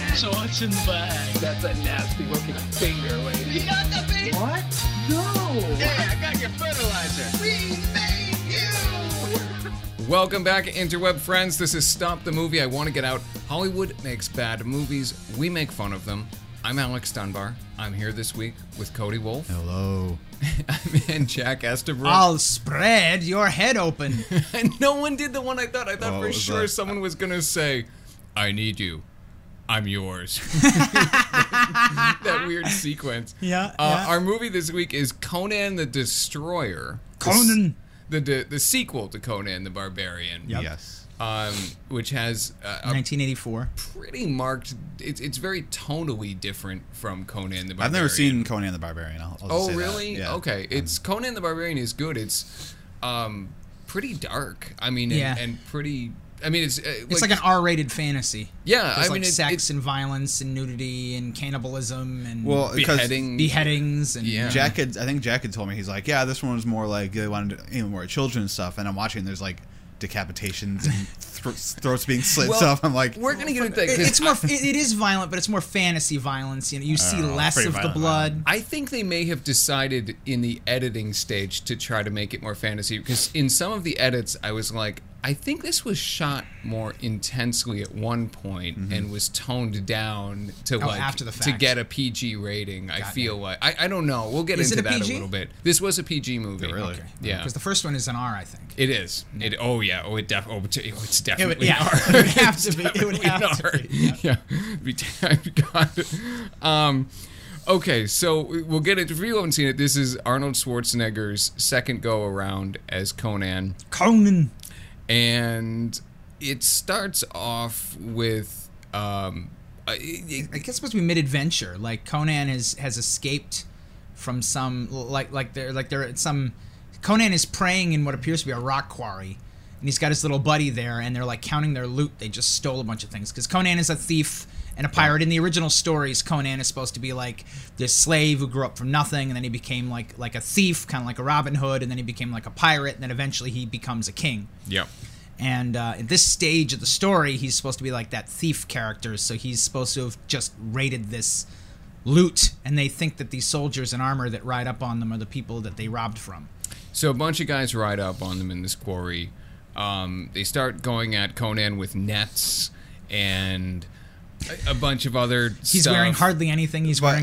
So what's in the bag? That's a nasty looking finger, lady. You got the bait? What? No. Hey, I got your fertilizer. We made you. Welcome back, interweb friends. This is Stop the Movie. I want to get out. Hollywood makes bad movies. We make fun of them. I'm Alex Dunbar. I'm here this week with Cody Wolf. Hello. And Jack Estabrook. I'll spread your head open. And no one did the one I thought. I thought Oh, for was sure that- someone was going to say, I need you. I'm yours. That weird sequence. Yeah, Our movie this week is Conan the Destroyer. Conan. The sequel to Conan the Barbarian. Yep. Yes. Which has a 1984. pretty marked. It's very tonally different from Conan the Barbarian. I've never seen Conan the Barbarian. I'll just Oh say that. really? Yeah. Okay. It's Conan the Barbarian is good. It's pretty dark. I mean, Yeah. and pretty. I mean, it's It's like an R-rated fantasy. Yeah, There's I mean, sex and violence and nudity and cannibalism and Well, because beheading. beheadings and Yeah. I think Jack had told me, he's like, yeah, this one was more like they wanted to aim more at children and stuff. And I'm watching, there's like decapitations and throats being slit and Well, stuff. I'm like, we're gonna get into that. 'Cause It's more. It is violent, but it's more fantasy violence. You know, you see know, less pretty of the violent, blood. I think they may have decided in the editing stage to try to make it more fantasy, because in some of the edits I was like, I think this was shot more intensely at one point and was toned down to after the to fact. get a PG rating. I feel like I don't know. We'll get Is into it a that PG? a little bit. This was a PG movie. Really? Okay. Yeah. Because the first one is an R, I think. It is. It. Oh yeah. Oh, it's definitely. yeah, an R. it would have It's to be. It would definitely an have to R. be, Yeah. God. Okay, so we'll get it. If you haven't seen it, this is Arnold Schwarzenegger's second go around as Conan, Conan. and it starts off with. I guess it's supposed to be mid-adventure. Like Conan has escaped from some some. Conan is praying in what appears to be a rock quarry, and he's got his little buddy there, and they're like counting their loot. They just stole a bunch of things because Conan is a thief and a pirate. In the original stories, Conan is supposed to be like this slave who grew up from nothing, and then he became like a thief, kind of like a Robin Hood, and then he became like a pirate, and then eventually he becomes a king. Yep. And at this stage of the story, he's supposed to be like that thief character, so he's supposed to have just raided this loot, and they think that these soldiers in armor that ride up on them are the people that they robbed from. So a bunch of guys ride up on them in this quarry. They start going at Conan with nets and a bunch of other He's stuff. wearing hardly anything. He's But- wearing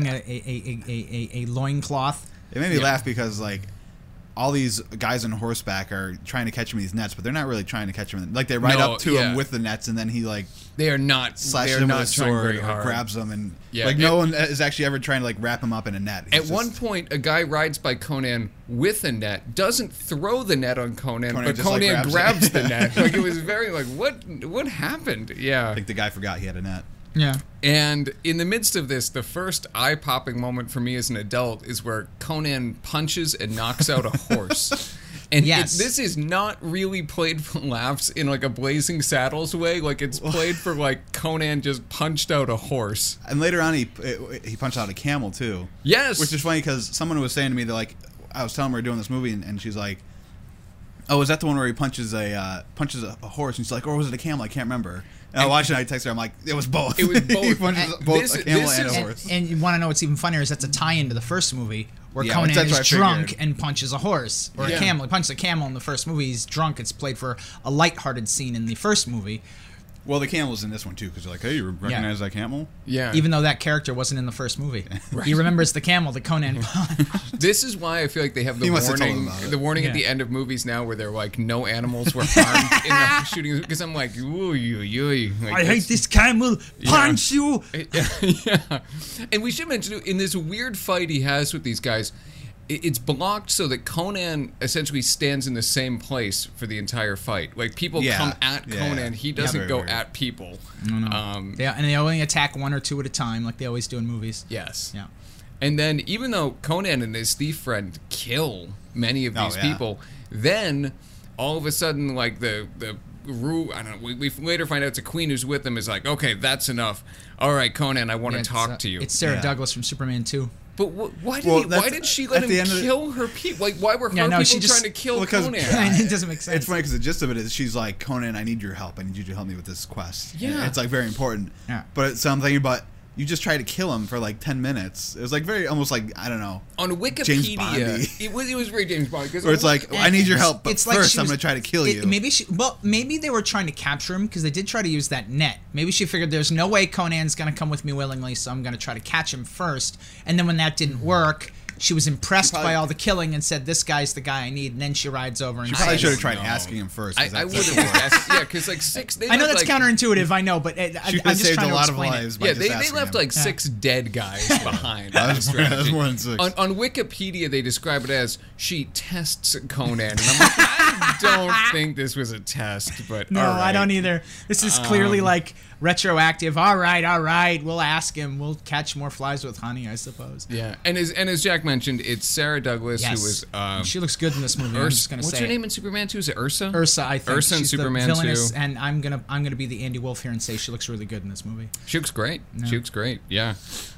a loincloth. it made me laugh because like all these guys on horseback are trying to catch him in these nets, but they're not really trying to catch him. Like they ride No, up to yeah. him with the nets, and then he like They are not. slashes They're him with not a trying sword very or hard. grabs him, and Yeah, like no one is actually ever trying to like wrap him up in a net. At He's one just- point, a guy rides by Conan with a net, doesn't throw the net on Conan, Conan but just, like, Conan grabs grabs it. the net. Like it was very like what happened? Yeah. I think the guy forgot he had a net. Yeah. And in the midst of this, the first eye-popping moment for me as an adult is where Conan punches and knocks out a horse. And Yes. this is not really played for laughs in like a Blazing Saddles way. Like it's played for like Conan just punched out a horse. And later on, he punched out a camel too. Yes. Which is funny because someone was saying to me that like I was telling her we were doing this movie, and she's like, "Oh, is that the one where he punches a horse?" And she's like, "Or was it a camel? I can't remember." And I watched it. I texted her. I'm like, "It was both. It was he both. punches And both this- a camel this and a is- horse." And you want to know what's even funnier is that's a tie-in to the first movie where Yeah, Conan that's what is I drunk figured. and punches a horse or Yeah. a camel. He punches a camel in the first movie. He's drunk. It's played for a lighthearted scene in the first movie, Well, the camel's in this one too because they're like, "Hey, you recognize that camel?" Yeah. even though that character wasn't in the first movie. He remembers the camel that Conan punched. This is why I feel like they have the He must have told warning, them about it. the warning at Yeah. the end of movies now, where they're like, no animals were harmed in the shooting. Because I'm like, ooh, like, I hate this camel. Punch you. Yeah, and we should mention in this weird fight he has with these guys, it's blocked so that Conan essentially stands in the same place for the entire fight. Like people Yeah. come at Yeah. Conan, he doesn't very go weird. at people. Yeah, and they only attack one or two at a time, like they always do in movies. Yes. Yeah. And then even though Conan and his thief friend kill many of these yeah. people, then all of a sudden, like the I don't know. We later find out it's a queen who's with them. Is like, okay, that's enough. All right, Conan, I want to It's, talk to you. It's Sarah Yeah. Douglas from Superman 2. But why did she let at the him end of the- kill her people? Like, why were her Yeah, no, people she just- trying to kill because- Conan? it doesn't make sense. It's funny because the gist of it is she's like, Conan, I need your help. I need you to help me with this quest. Yeah. And it's like very important. Yeah. But so I'm thinking about, you just tried to kill him for like 10 minutes. It was like very, almost like, I don't know. On James Wikipedia, Bondy. it was very James Bond. Where it's like, I need your help, but It's like first she I'm was- going to try to kill you. Maybe they were trying to capture him because they did try to use that net. Maybe she figured there's no way Conan's going to come with me willingly, so I'm going to try to catch him first. And then when that didn't work, she was impressed by all the killing and said, "This guy's the guy I need." And then she rides over and She probably says- should have tried know. asking him first. I would have asked, yeah, because like six. They I know left, that's like, counterintuitive. I know, but She I'm could have just saved trying a to lot of explain lives it. by Yeah, just they asking left him. like 6 dead guys behind. That was Strategy. more than 6. On Wikipedia, they describe it as she tests Conan, and I'm like, I don't think this was a test, but No, all right. I don't either. This is clearly like retroactive. All right, we'll ask him. We'll catch more flies with honey, I suppose. Yeah, and as Jack mentioned, it's Sarah Douglas who was. She looks good in this movie. I'm just gonna what's say her it. name in Superman 2? Is it Ursa? Ursa, I think. Ursa in She's Superman the villainess, 2. and I'm gonna be the Andy Wolf here and say she looks really good in this movie. She looks great. She looks great. Yeah.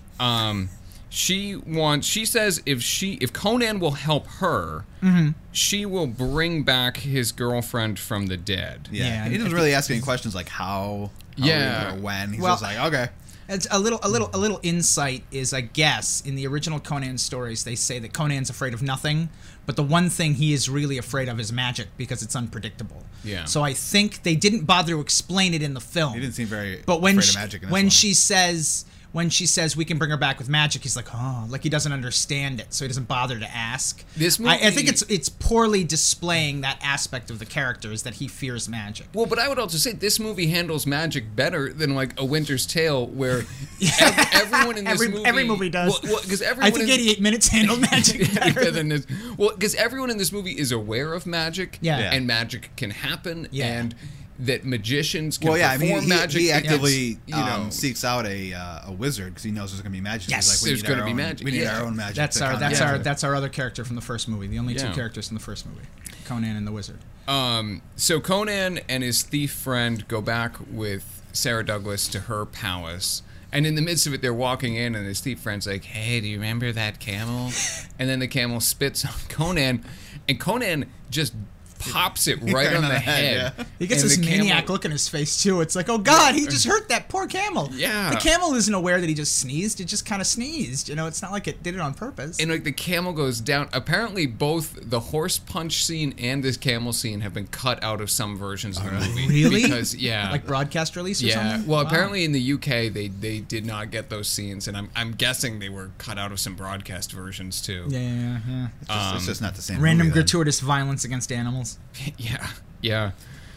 She says if Conan will help her, she will bring back his girlfriend from the dead. Yeah, he doesn't really ask any questions like how Yeah. or when. He's Well, just like, okay. It's a little insight is, I guess, in the original Conan stories, they say that Conan's afraid of nothing, but the one thing he is really afraid of is magic because it's unpredictable. Yeah. So I think they didn't bother to explain it in the film. He didn't seem very But when afraid she, of magic in this when one. she says we can bring her back with magic, he's like, oh, like he doesn't understand it, so he doesn't bother to ask. This I think movie- it's poorly displaying that aspect of the character is that he fears magic. Well, but I would also say this movie handles magic better than like A Winter's Tale, where everyone in this movie every movie does. Well, because everyone I think in, 88 Minutes handled magic better. better than this. Well, because everyone in this movie is aware of magic, Yeah. Yeah. and magic can happen, Yeah. and that magicians can Well, yeah, I perform mean, magic. he against, actively you know, seeks out a wizard because he knows there's going to be magic. Yes, He's like, there's gonna be magic, We need yeah. our own magic. That's to our combat that's it. our that's our other character from the first movie. The only two Yeah. characters from the first movie, Conan and the Wizard. So Conan and his thief friend go back with Sarah Douglas to her palace. And in the midst of it, they're walking in, and his thief friend's like, "Hey, do you remember that camel?" And then the camel spits on Conan, and Conan just pops it right on the head. yeah. He gets And this the camel- maniac look in his face too. It's like, oh God, he just hurt that poor camel. Yeah. the camel isn't aware that he just sneezed. It just kind of sneezed. You know, it's not like it did it on purpose. And like the camel goes down. Apparently, both the horse punch scene and this camel scene have been cut out of some versions of the movie. Really? Because like broadcast release or yeah. something. Well, Wow. apparently in the UK they did not get those scenes, and I'm guessing they were cut out of some broadcast versions too. Yeah. It's just not the same. Random movie, then. gratuitous violence against animals. Yeah.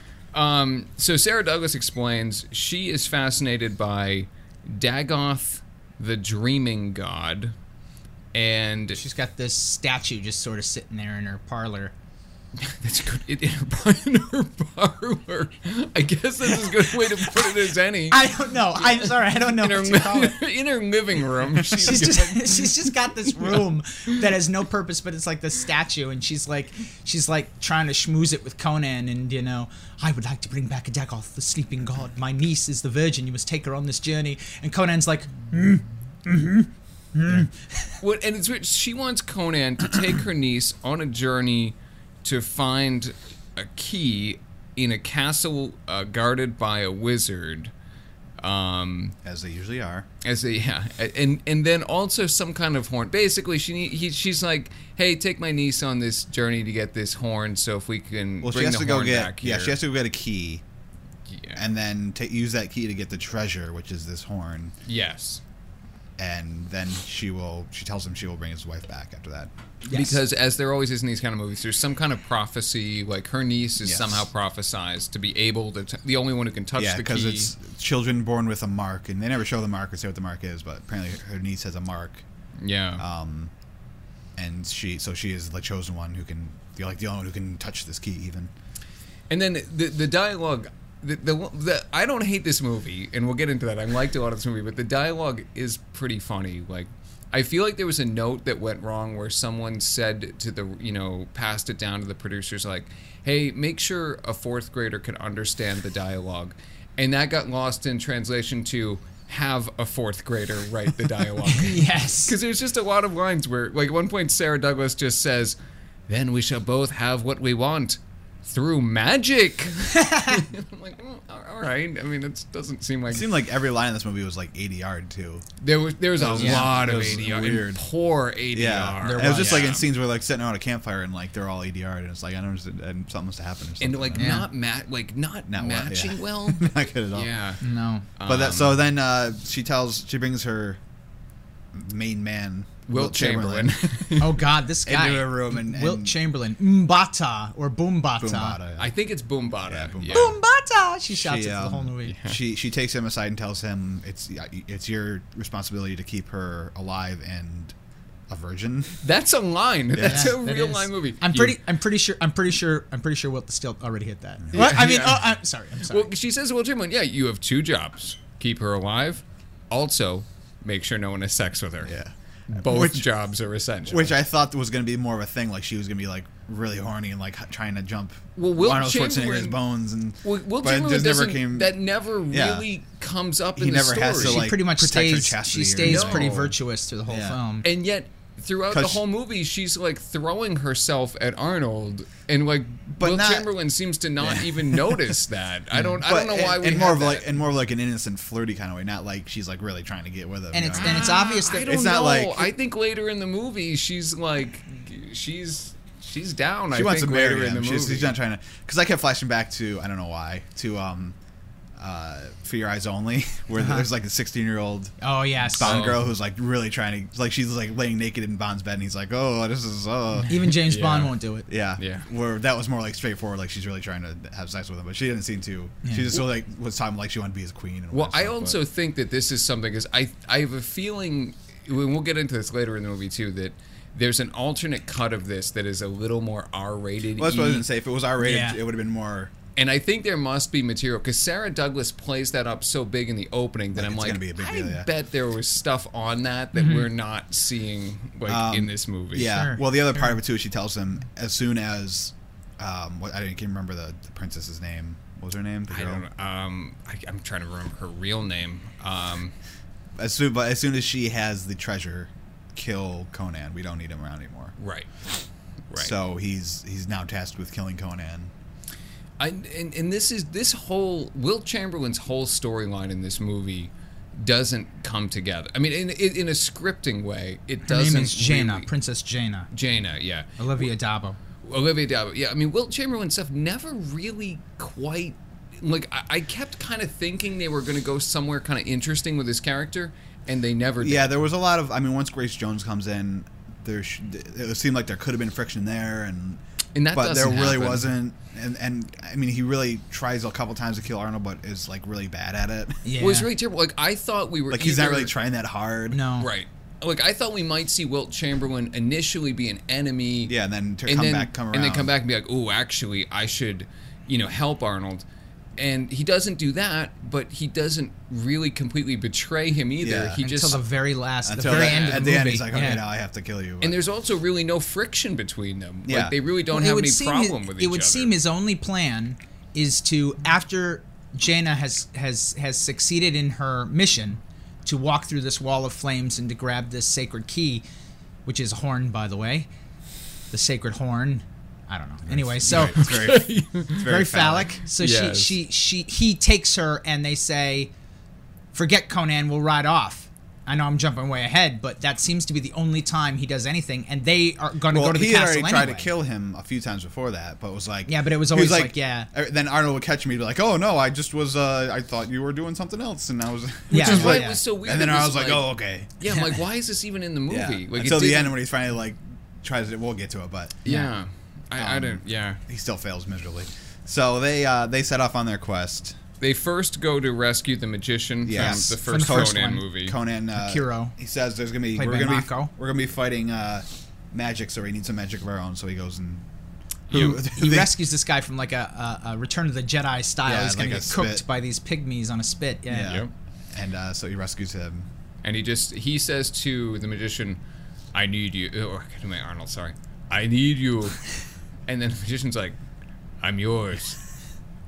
So Sarah Douglas explains she is fascinated by Dagoth, the dreaming god, and She's got this statue just sort of sitting there in her parlor. that's good. In her parlor. I guess that's as good a way to put it as any. I don't know. I'm sorry. I don't know In what to call it. her, in her living room, She's just got this room that has no purpose, but it's like this statue, and she's like trying to schmooze it with Conan, and you know, I would like to bring back a Dagoth, the sleeping god. My niece is the virgin. You must take her on this journey. And Conan's like, What, and it's weird. She wants Conan to take her niece on a journey to find a key in a castle guarded by a wizard. as they usually are. And then also some kind of horn. Basically, she's like, "Hey, take my niece on this journey to get this horn. So if we can Well, bring she has the to go horn get back here." she has to go get a key Yeah. and then use that key to get the treasure, which is this horn. Yes. And then she tells him she will bring his wife back after that. Yes. Because as there always is in these kind of movies, there's some kind of prophecy. Like her niece is Yes. somehow prophesized to be able to, the only one who can touch Yeah, the because key. it's children born with a mark, and they never show the mark or say what the mark is, but apparently her niece has a mark, Yeah. and she is the chosen one who can, the only one who can touch this key even. And then the dialogue, the I don't hate this movie, and we'll get into that. I liked a lot of this movie, but the dialogue is pretty funny. Like, I feel like there was a note that went wrong where someone said to the, passed it down to the producers, like, hey, make sure a fourth grader can understand the dialogue. And that got lost in translation to, have a fourth grader write the dialogue. Yes. Because there's just a lot of lines where, like, at one point Sarah Douglas just says, "Then we shall both have what we want through magic." I'm like, all right. I mean, it doesn't seem like... It seemed like every line in this movie was like ADR too. There was a lot it of was ADR. weird. And poor ADR. Yeah, There it was just like Yeah. in scenes where like sitting around a campfire and like they're all ADR and it's like I don't understand and something must have happened or something. And, like, Yeah. not Not well, matching yeah. well. not good at all. Yeah. No. But that so then she brings her main man Wilt Chamberlain. Oh God, this guy. into a room and Wilt Chamberlain, Mbata or Boombata. Boombata. I think it's Boombata. Yeah, Boombata. Boombata. She shouts She, it for the whole movie. She takes him aside and tells him it's your responsibility to keep her alive and a virgin. That's a line. That's a That real is. line movie. I'm pretty sure Wilt still already hit that. What? I mean, I'm sorry. Well, she says to Wilt Chamberlain, yeah, you have two jobs. Keep her alive. Also, make sure no one has sex with her. Yeah. Both jobs are essential. Which I thought was going to be more of a thing, like she was going to be like really horny and like trying to jump Well, Wilt Arnold Schwarzenegger's Chamberlain- bones and Wilt but it Chamberlain just never doesn't- came. that never Yeah. really comes up He in the never story. has to, she like, pretty much protect her stays. chastity She or stays anything. pretty No. virtuous through the whole Yeah. film. And yet, throughout the 'Cause- whole movie, she's like throwing herself at Arnold, and like But Wilt not- Chamberlain seems to not even notice that. I don't know why we and more have of that. like and more of like an innocent flirty kind of way, not like she's like really trying to get with him. And you it's know? and it's obvious I that don't It's know. not like- I think later in the movie, she's like, she's down. she I wants think to marry later in him. the movie. She's not trying to, because I kept flashing back to I don't know why to For Your Eyes Only, where there's like a 16-year-old oh yes, Bond girl who's like really trying to, like she's like laying naked in Bond's bed and he's like, oh, this is even James Yeah. Bond won't do it. yeah. Yeah. Where that was more like straightforward, like she's really trying to have sex with him, but she didn't seem to. Yeah. She just sort of like was talking like she wanted to be his queen. And all Well, that I stuff, also but- think that this is something because I have a feeling, and we'll get into this later in the movie too, that there's an alternate cut of this that is a little more R-rated. Well, that's what I was gonna say. If it was R-rated, Yeah. it would have been more. And I think there must be material because Sarah Douglas plays that up so big in the opening that Like, I'm it's like, gonna be a big deal, I yeah. bet there was stuff on that we're not seeing like in this movie. Yeah. Sure, Well, the other part of it too is she tells him as soon as, what I can't remember the princess's name. What was her name? The I girl? don't know. I'm trying to remember her real name. As soon as she has the treasure, kill Conan. We don't need him around anymore. Right. So he's now tasked with killing Conan. And this whole Wilt Chamberlain's whole storyline in this movie doesn't come together. I mean, in a scripting way, it Her doesn't. name is Jaina, really- Princess Jaina, Jaina, yeah. Olivia Dabo. Olivia Dabo. Yeah, I mean, Wilt Chamberlain stuff never really quite. Like, I kept kind of thinking they were going to go somewhere kind of interesting with his character, and they never did. Yeah, there was a lot of. I mean, once Grace Jones comes in, it seemed like there could have been friction there, And that but there doesn't really happen. wasn't. And I mean, he really tries a couple times to kill Arnold, but is like really bad at it. Yeah, Well, it's really terrible. Like, I thought we were Like he's not either- really trying that hard. no, Right. Like, I thought we might see Wilt Chamberlain initially be an enemy. Yeah, and then and come then around. and then come back and be like, "Oh, actually, I should, help Arnold." And he doesn't do that, but he doesn't really completely betray him either. Yeah. He until just the very last, Until the very the- end of the at movie. the end, he's like, okay, yeah. now I have to kill you. and there's also really no friction between them. Yeah. Like, they really don't Well, have would any seem problem with each It would other. seem his only plan is to, after Jaina has succeeded in her mission to walk through this wall of flames and to grab this sacred key, which is a horn, by the way, the sacred horn. I don't know. Anyway, so it's very phallic. So Yes. he takes her and they say, "Forget Conan, we'll ride off." I know I'm jumping way ahead, but that seems to be the only time he does anything, and they are going to Well, go to the he had castle already anyway. tried to kill him a few times before that, but it was like Yeah, but it was he always like, yeah. Then Arnold would catch me and be like, "Oh no, I just was. I thought you were doing something else," and I was. Yeah, Which is why yeah. it was so weird. And then It I was like, "Oh, okay." yeah, I'm like, why is this even in the movie? Yeah. Like, Until it the didn't- end when he's finally like tries to. We'll get to it, but Yeah. I don't. Yeah. he still fails miserably. So they set off on their quest. They first go to rescue the magician Yes. from the From first the first Conan one. movie. Conan Akiro. He says there's gonna be Played we're by gonna Mako. be fighting magic, so we need some magic of our own. So he goes and You- He rescues this guy from like a Return of the Jedi style. Yeah, He's going like to a get cooked spit. by these pygmies on a spit. Yeah. Yeah. Yep. And so he rescues him. And he says to the magician, "I need you." Oh, I can't remember Arnold. Sorry, I need you. And then the magician's like, "I'm yours."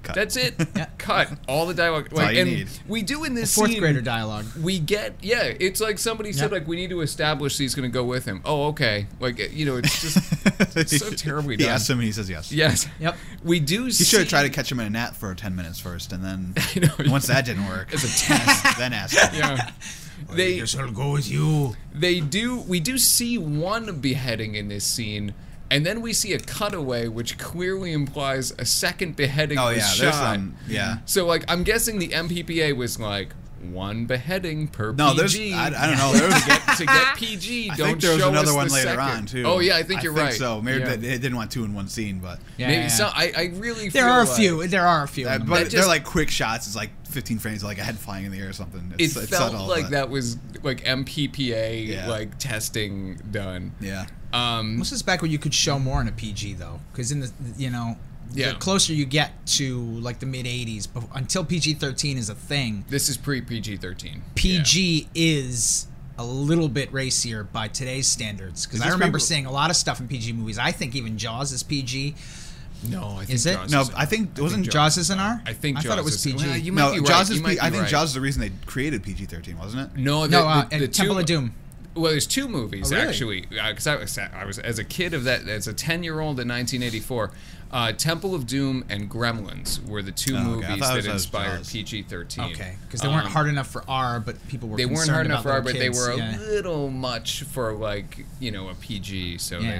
Cut. That's it. Cut. All the dialogue. all you and need. we do in this Fourth scene, grader dialogue. we get, it's like somebody said, Yep. like, we need to establish he's going to go with him. Oh, okay. Like, it's just it's so terribly He done. asks him, and he says yes. Yes. Yep. We do He see... should have tried to catch him in a net for 10 minutes first, and then know. once that didn't work, As a test. then ask him. Yeah. They, I'll go with you. we do see one beheading in this scene, and then we see a cutaway, which clearly implies a second beheading Oh was yeah, there's shot. some. Yeah. So, like, I'm guessing the MPPA was like, one beheading per No, there's. PG. I don't know. There was. to get PG, I don't think there was show another us one the later second. on too. Oh yeah, I think you're right. So maybe Yeah. they didn't want 2 in one scene, but Yeah, Maybe yeah. so. I really There feel are a like few. There are a few. of them. but That they're just- like quick shots. It's like 15 frames, like a head flying in the air or something. It It's felt subtle, like but- that was like MPPA Yeah. like testing done. Yeah. This is back when you could show more in a PG though, because in the Yeah. the closer you get to like the mid '80s, until PG-13 is a thing, This is pre PG-13. PG is a little bit racier by today's standards. Because Is I this remember pre- seeing a lot of stuff in PG movies. I think even Jaws is PG. No, I think Is it? Jaws No, is- I think wasn't Jaws is an R? I think I Jaws thought it was is, PG. Well, you might be right. Jaws You is. might be I think right. Jaws is the reason they created PG-13, wasn't it? No, and Temple of Doom. Well, there's 2 movies Oh, really? actually. Because I was as a kid of that, as a 10-year-old in 1984. Temple of Doom and Gremlins were the 2 Oh, okay. I movies thought it that was inspired Jaws. PG-13. Okay, because they weren't hard enough for R, but people were. They weren't concerned hard enough about for R, little but they kids. were a Yeah. little much for like a PG. So Yeah.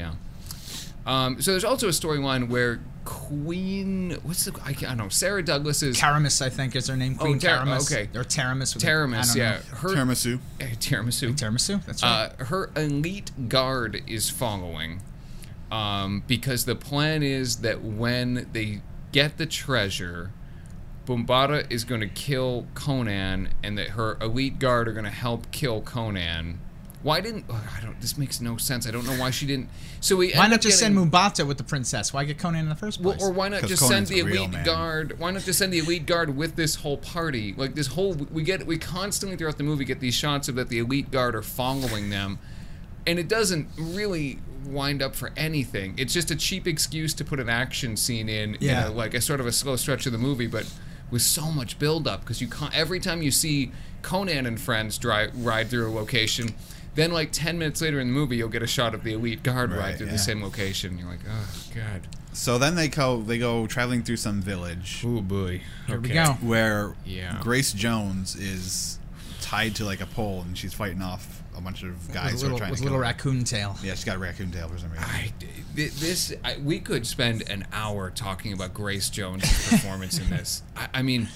So there's also a storyline where Queen, I don't know, Sarah Douglas's Taramis, I think, is her name. Queen Taramis. okay. Or Taramis. with Taramis, I yeah, don't know. her Tiramisu. Tiramisu. Tiramisu. That's right. Her elite guard is following, because the plan is that when they get the treasure, Bombada is going to kill Conan, and that her elite guard are going to help kill Conan. Why didn't this makes no sense. I don't know why she didn't. So we Why end not up just getting, send Mubata with the princess? Why get Conan in the first place? Well, or why not 'Cause just send Conan's the a real elite man. guard? Why not just send the elite guard with this whole party? Like this whole, we constantly throughout the movie get these shots of that the elite guard are following them, and it doesn't really wind up for anything. It's just a cheap excuse to put an action scene in, Yeah. like a sort of a slow stretch of the movie, but with so much build up because every time you see Conan and friends ride through a location. Then, like 10 minutes later in the movie, you'll get a shot of the elite guard ride Right, through yeah. the same location. You're like, oh god, So then they go traveling through some village oh boy. Here we go. where Yeah. Grace Jones is tied to like a pole and she's fighting off a bunch of guys who are trying with to a kill little her. raccoon tail. Yeah, she's got a raccoon tail for some reason. We could spend an hour talking about Grace Jones' performance in this. I mean,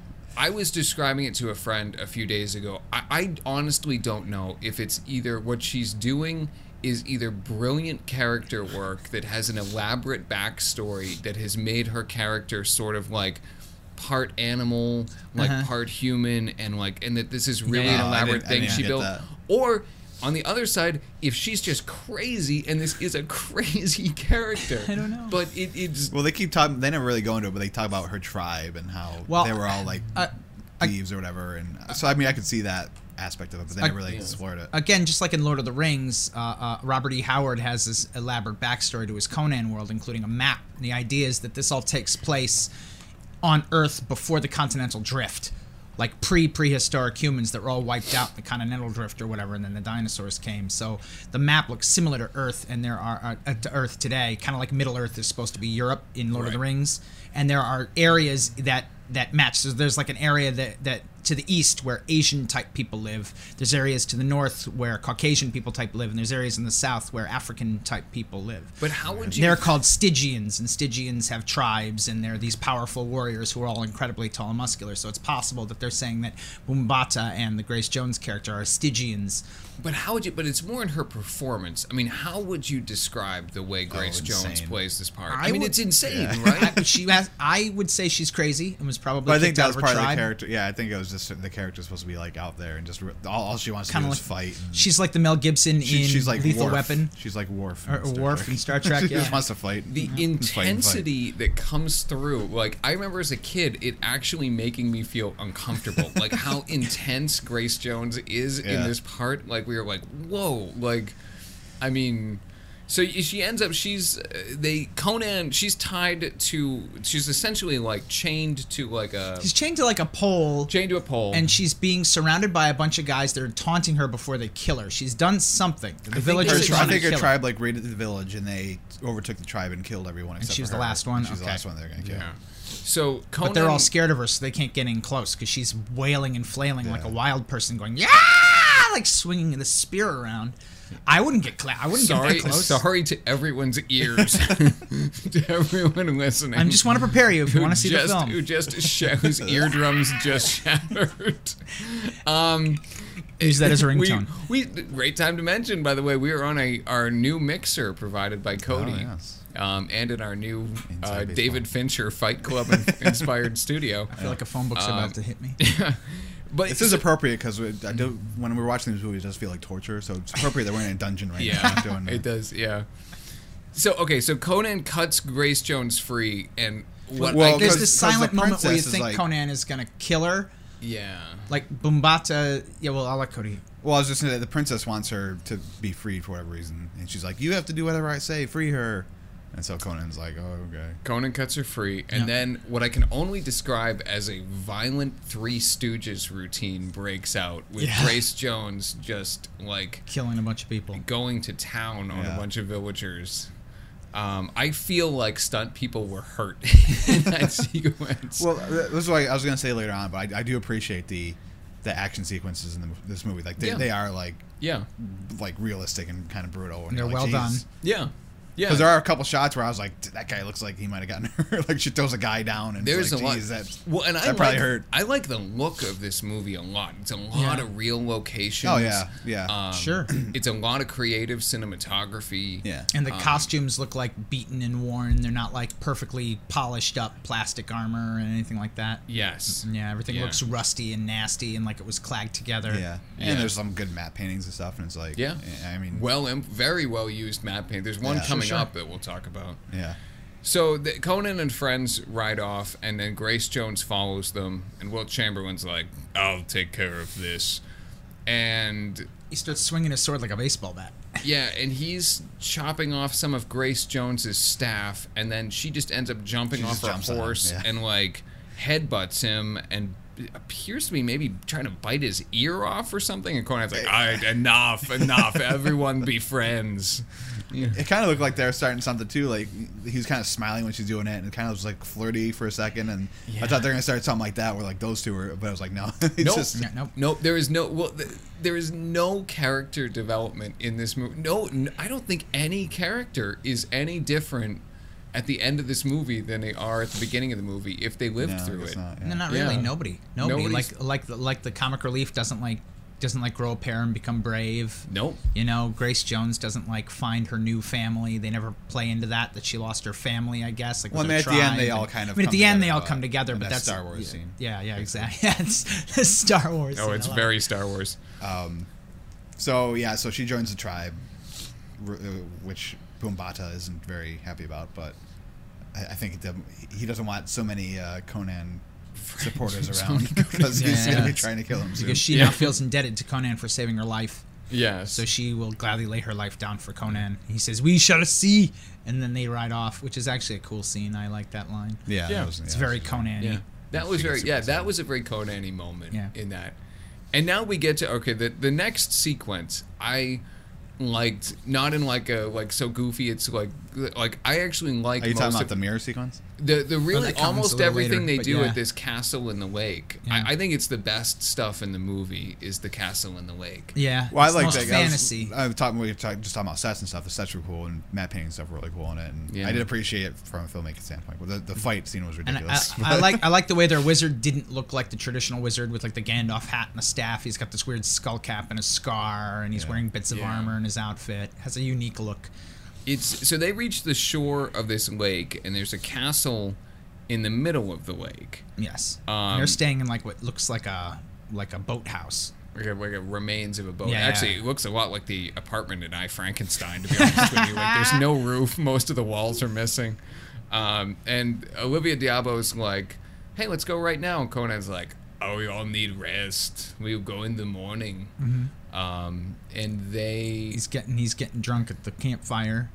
I was describing it to a friend a few days ago. I honestly don't know if it's either what she's doing is either brilliant character work that has an elaborate backstory that has made her character sort of like part animal, like part human, and that this is really an Yeah. elaborate I thing didn't she get built, that. or on the other side, if she's just crazy and this is a crazy character. I don't know. But it's Well, they keep talking. They never really go into it, but they talk about her tribe and how Well, they were all like thieves or whatever. And so, I mean, I could see that aspect of it, but they never really explored it. Again, just like in Lord of the Rings, Robert E. Howard has this elaborate backstory to his Conan world, including a map. And the idea is that this all takes place on Earth before the continental drift, like prehistoric humans that were all wiped out in the continental drift or whatever, and then the dinosaurs came. So the map looks similar to Earth, and there are to Earth today, kind of like Middle Earth is supposed to be Europe in Lord of the Rings, and there are areas that match. So there's like an area that to the east where Asian type people live. There's areas to the north where Caucasian people type live, and there's areas in the south where African type people live. but how would you? They're called Stygians, and Stygians have tribes, and they're these powerful warriors who are all incredibly tall and muscular. So it's possible that they're saying that Umbata and the Grace Jones character are Stygians. But how would you? But it's more in her performance. I mean, how would you describe the way Grace Jones insane. plays this part? I I mean, would- it's insane, right? I would say she's crazy and was probably But I think kicked out that was of her part of the tribe. character. Yeah, I think it was just the character's supposed to be like out there and just all she wants to Kinda do is like- fight. And She's like the Mel Gibson in she's like Lethal Worf. Weapon. She's like Worf. Or Worf in Star Trek, She yeah. just wants to fight. The Just fight and fight. intensity that comes through, like I remember as a kid, it actually making me feel uncomfortable. Like how intense Grace Jones is in Yeah. this part. Like we were like, whoa, like, I mean, So she ends up, she's tied to, she's essentially like chained to like a... She's chained to like a pole. Chained to a pole. And she's being surrounded by a bunch of guys that are taunting her before they kill her. She's done something. The villagers I trying to think her kill tribe her. like raided the village and they overtook the tribe and killed everyone except she was for the her. last one? She was the Okay. last one they were going to kill. Yeah. So Conan... But they're all scared of her, so they can't get in close because she's wailing and flailing like a wild person going, yeah, like swinging the spear around. I wouldn't get get that close. Sorry to everyone's ears, to everyone listening. I just want to prepare you if you want to see the film. Whose eardrums just shattered. Use that as a ringtone. We great time to mention, by the way, we are on our new mixer provided by Cody, yes. and in our new Inside baseball. David Fincher Fight Club inspired studio. I feel like a phone book's about to hit me. But This is appropriate because when we're watching these movies, it does feel like torture. So it's appropriate that we're in a dungeon right now. Yeah, Doing it does. Yeah. So Conan cuts Grace Jones free, and what? Well, There's 'cause- this 'cause the silent moment where you princess is think like- Conan is going to kill her. yeah. Like Bumbata. Yeah, well, I'll let Cody. Well, I was just saying that the princess wants her to be freed for whatever reason, and she's like, "You have to do whatever I say, free her." And so Conan's like, "Oh, okay." Conan cuts her free, and then what I can only describe as a violent Three Stooges routine breaks out with Grace Jones just like Killing a bunch of people. going to town on a Yeah. bunch of villagers. I feel like stunt people were hurt in that sequence. Well, this is what I was going to say later on, but I do appreciate the action sequences in this movie. Like they are like realistic and kind of brutal. And They're you're well like, done. "Jesus." yeah. Because there are a couple shots where I was like, that guy looks like he might have gotten hurt. Like she throws a guy down, and There's it's like, a lot. "Geez, that Well, and that probably hurt." I like the look of this movie a lot. It's a lot of real locations. Oh yeah. Sure. It's a lot of creative cinematography. Yeah. And the costumes look like beaten and worn. They're not like perfectly polished up plastic armor or anything like that. Yes. Yeah, everything Yeah. looks rusty and nasty and like it was clagged together. Yeah. Yeah. And there's some good matte paintings and stuff, and it's like, Yeah. I mean, Very well used matte paint. There's one Yeah. coming Sure. up that we'll talk about. yeah. So Conan and friends ride off, and then Grace Jones follows them, and Wilt Chamberlain's like, "I'll take care of this," and He starts swinging his sword like a baseball bat. yeah, and he's chopping off some of Grace Jones's staff, and then she just ends up jumping She off just her jumps on him, horse yeah. and like headbutts him and appears to be maybe trying to bite his ear off or something. And Conan's like, "All right, enough, everyone be friends." Yeah. It kind of looked like they were starting something too. Like he was kind of smiling when she's doing it, and it kind of was like flirty for a second. And I thought they were gonna start something like that, where like those two were. But I was like, no, it's Nope. just Yeah, nope. Nope. There is no character development in this movie. No, I don't think any character is any different at the end of this movie than they are at the beginning of the movie if they lived No, I through guess it. not, yeah. No, not really. Yeah. Nobody. Nobody's- Like the comic relief doesn't like grow a pair and become brave. Nope. You know, Grace Jones doesn't like find her new family. They never play into that she lost her family, I guess. Like Well, with I mean, her at the end, tribe. they all kind of I mean, at come the end they together, all come together, and but that's that's Star Wars scene. Yeah, exactly. Yeah, it's Star Wars. Oh, scene. it's I love very it. Star Wars. So she joins the tribe, which Bumbata isn't very happy about, but I think he doesn't want so many Conan supporters around because he's Yeah. going to be trying to kill him soon. Because she now feels indebted to Conan for saving her life. Yes. So she will gladly lay her life down for Conan. He says, "We shall see," and then they ride off, which is actually a cool scene. I like that line. Yeah. It's very Conan-y. Yeah, that was She very. gets Yeah, super that excited. was a very Conan-y moment. Yeah. In that, and now we get to the next sequence. I liked not in like so goofy. It's like I actually like. Are you talking most about of the mirror sequence? the really that comes a almost little everything later, they but do yeah. at this castle in the lake. Yeah. I think it's the best stuff in the movie is the castle in the lake. Yeah. Well, I it's like most that. fantasy. We were just talking about sets and stuff. The sets were cool, and matte painting stuff were really cool in it. And Yeah. I did appreciate it from a filmmaking standpoint. But the fight scene was And ridiculous. I like the way their wizard didn't look like the traditional wizard with like the Gandalf hat and a staff. He's got this weird skull cap and a scar, and he's wearing bits of Yeah. armor in his outfit. Has a unique look. So they reach the shore of this lake, and there's a castle in the middle of the lake. Yes. And they're staying in like what looks like a boathouse. Like a remains of a boat. Yeah. Actually, it looks a lot like the apartment in I, Frankenstein, to be honest with you. Like, there's no roof. Most of the walls are missing. And Olivia Diabo's like, "Hey, let's go right now." And Conan's like, "Oh, we all need rest. We'll go in the morning." And He's getting drunk at the campfire.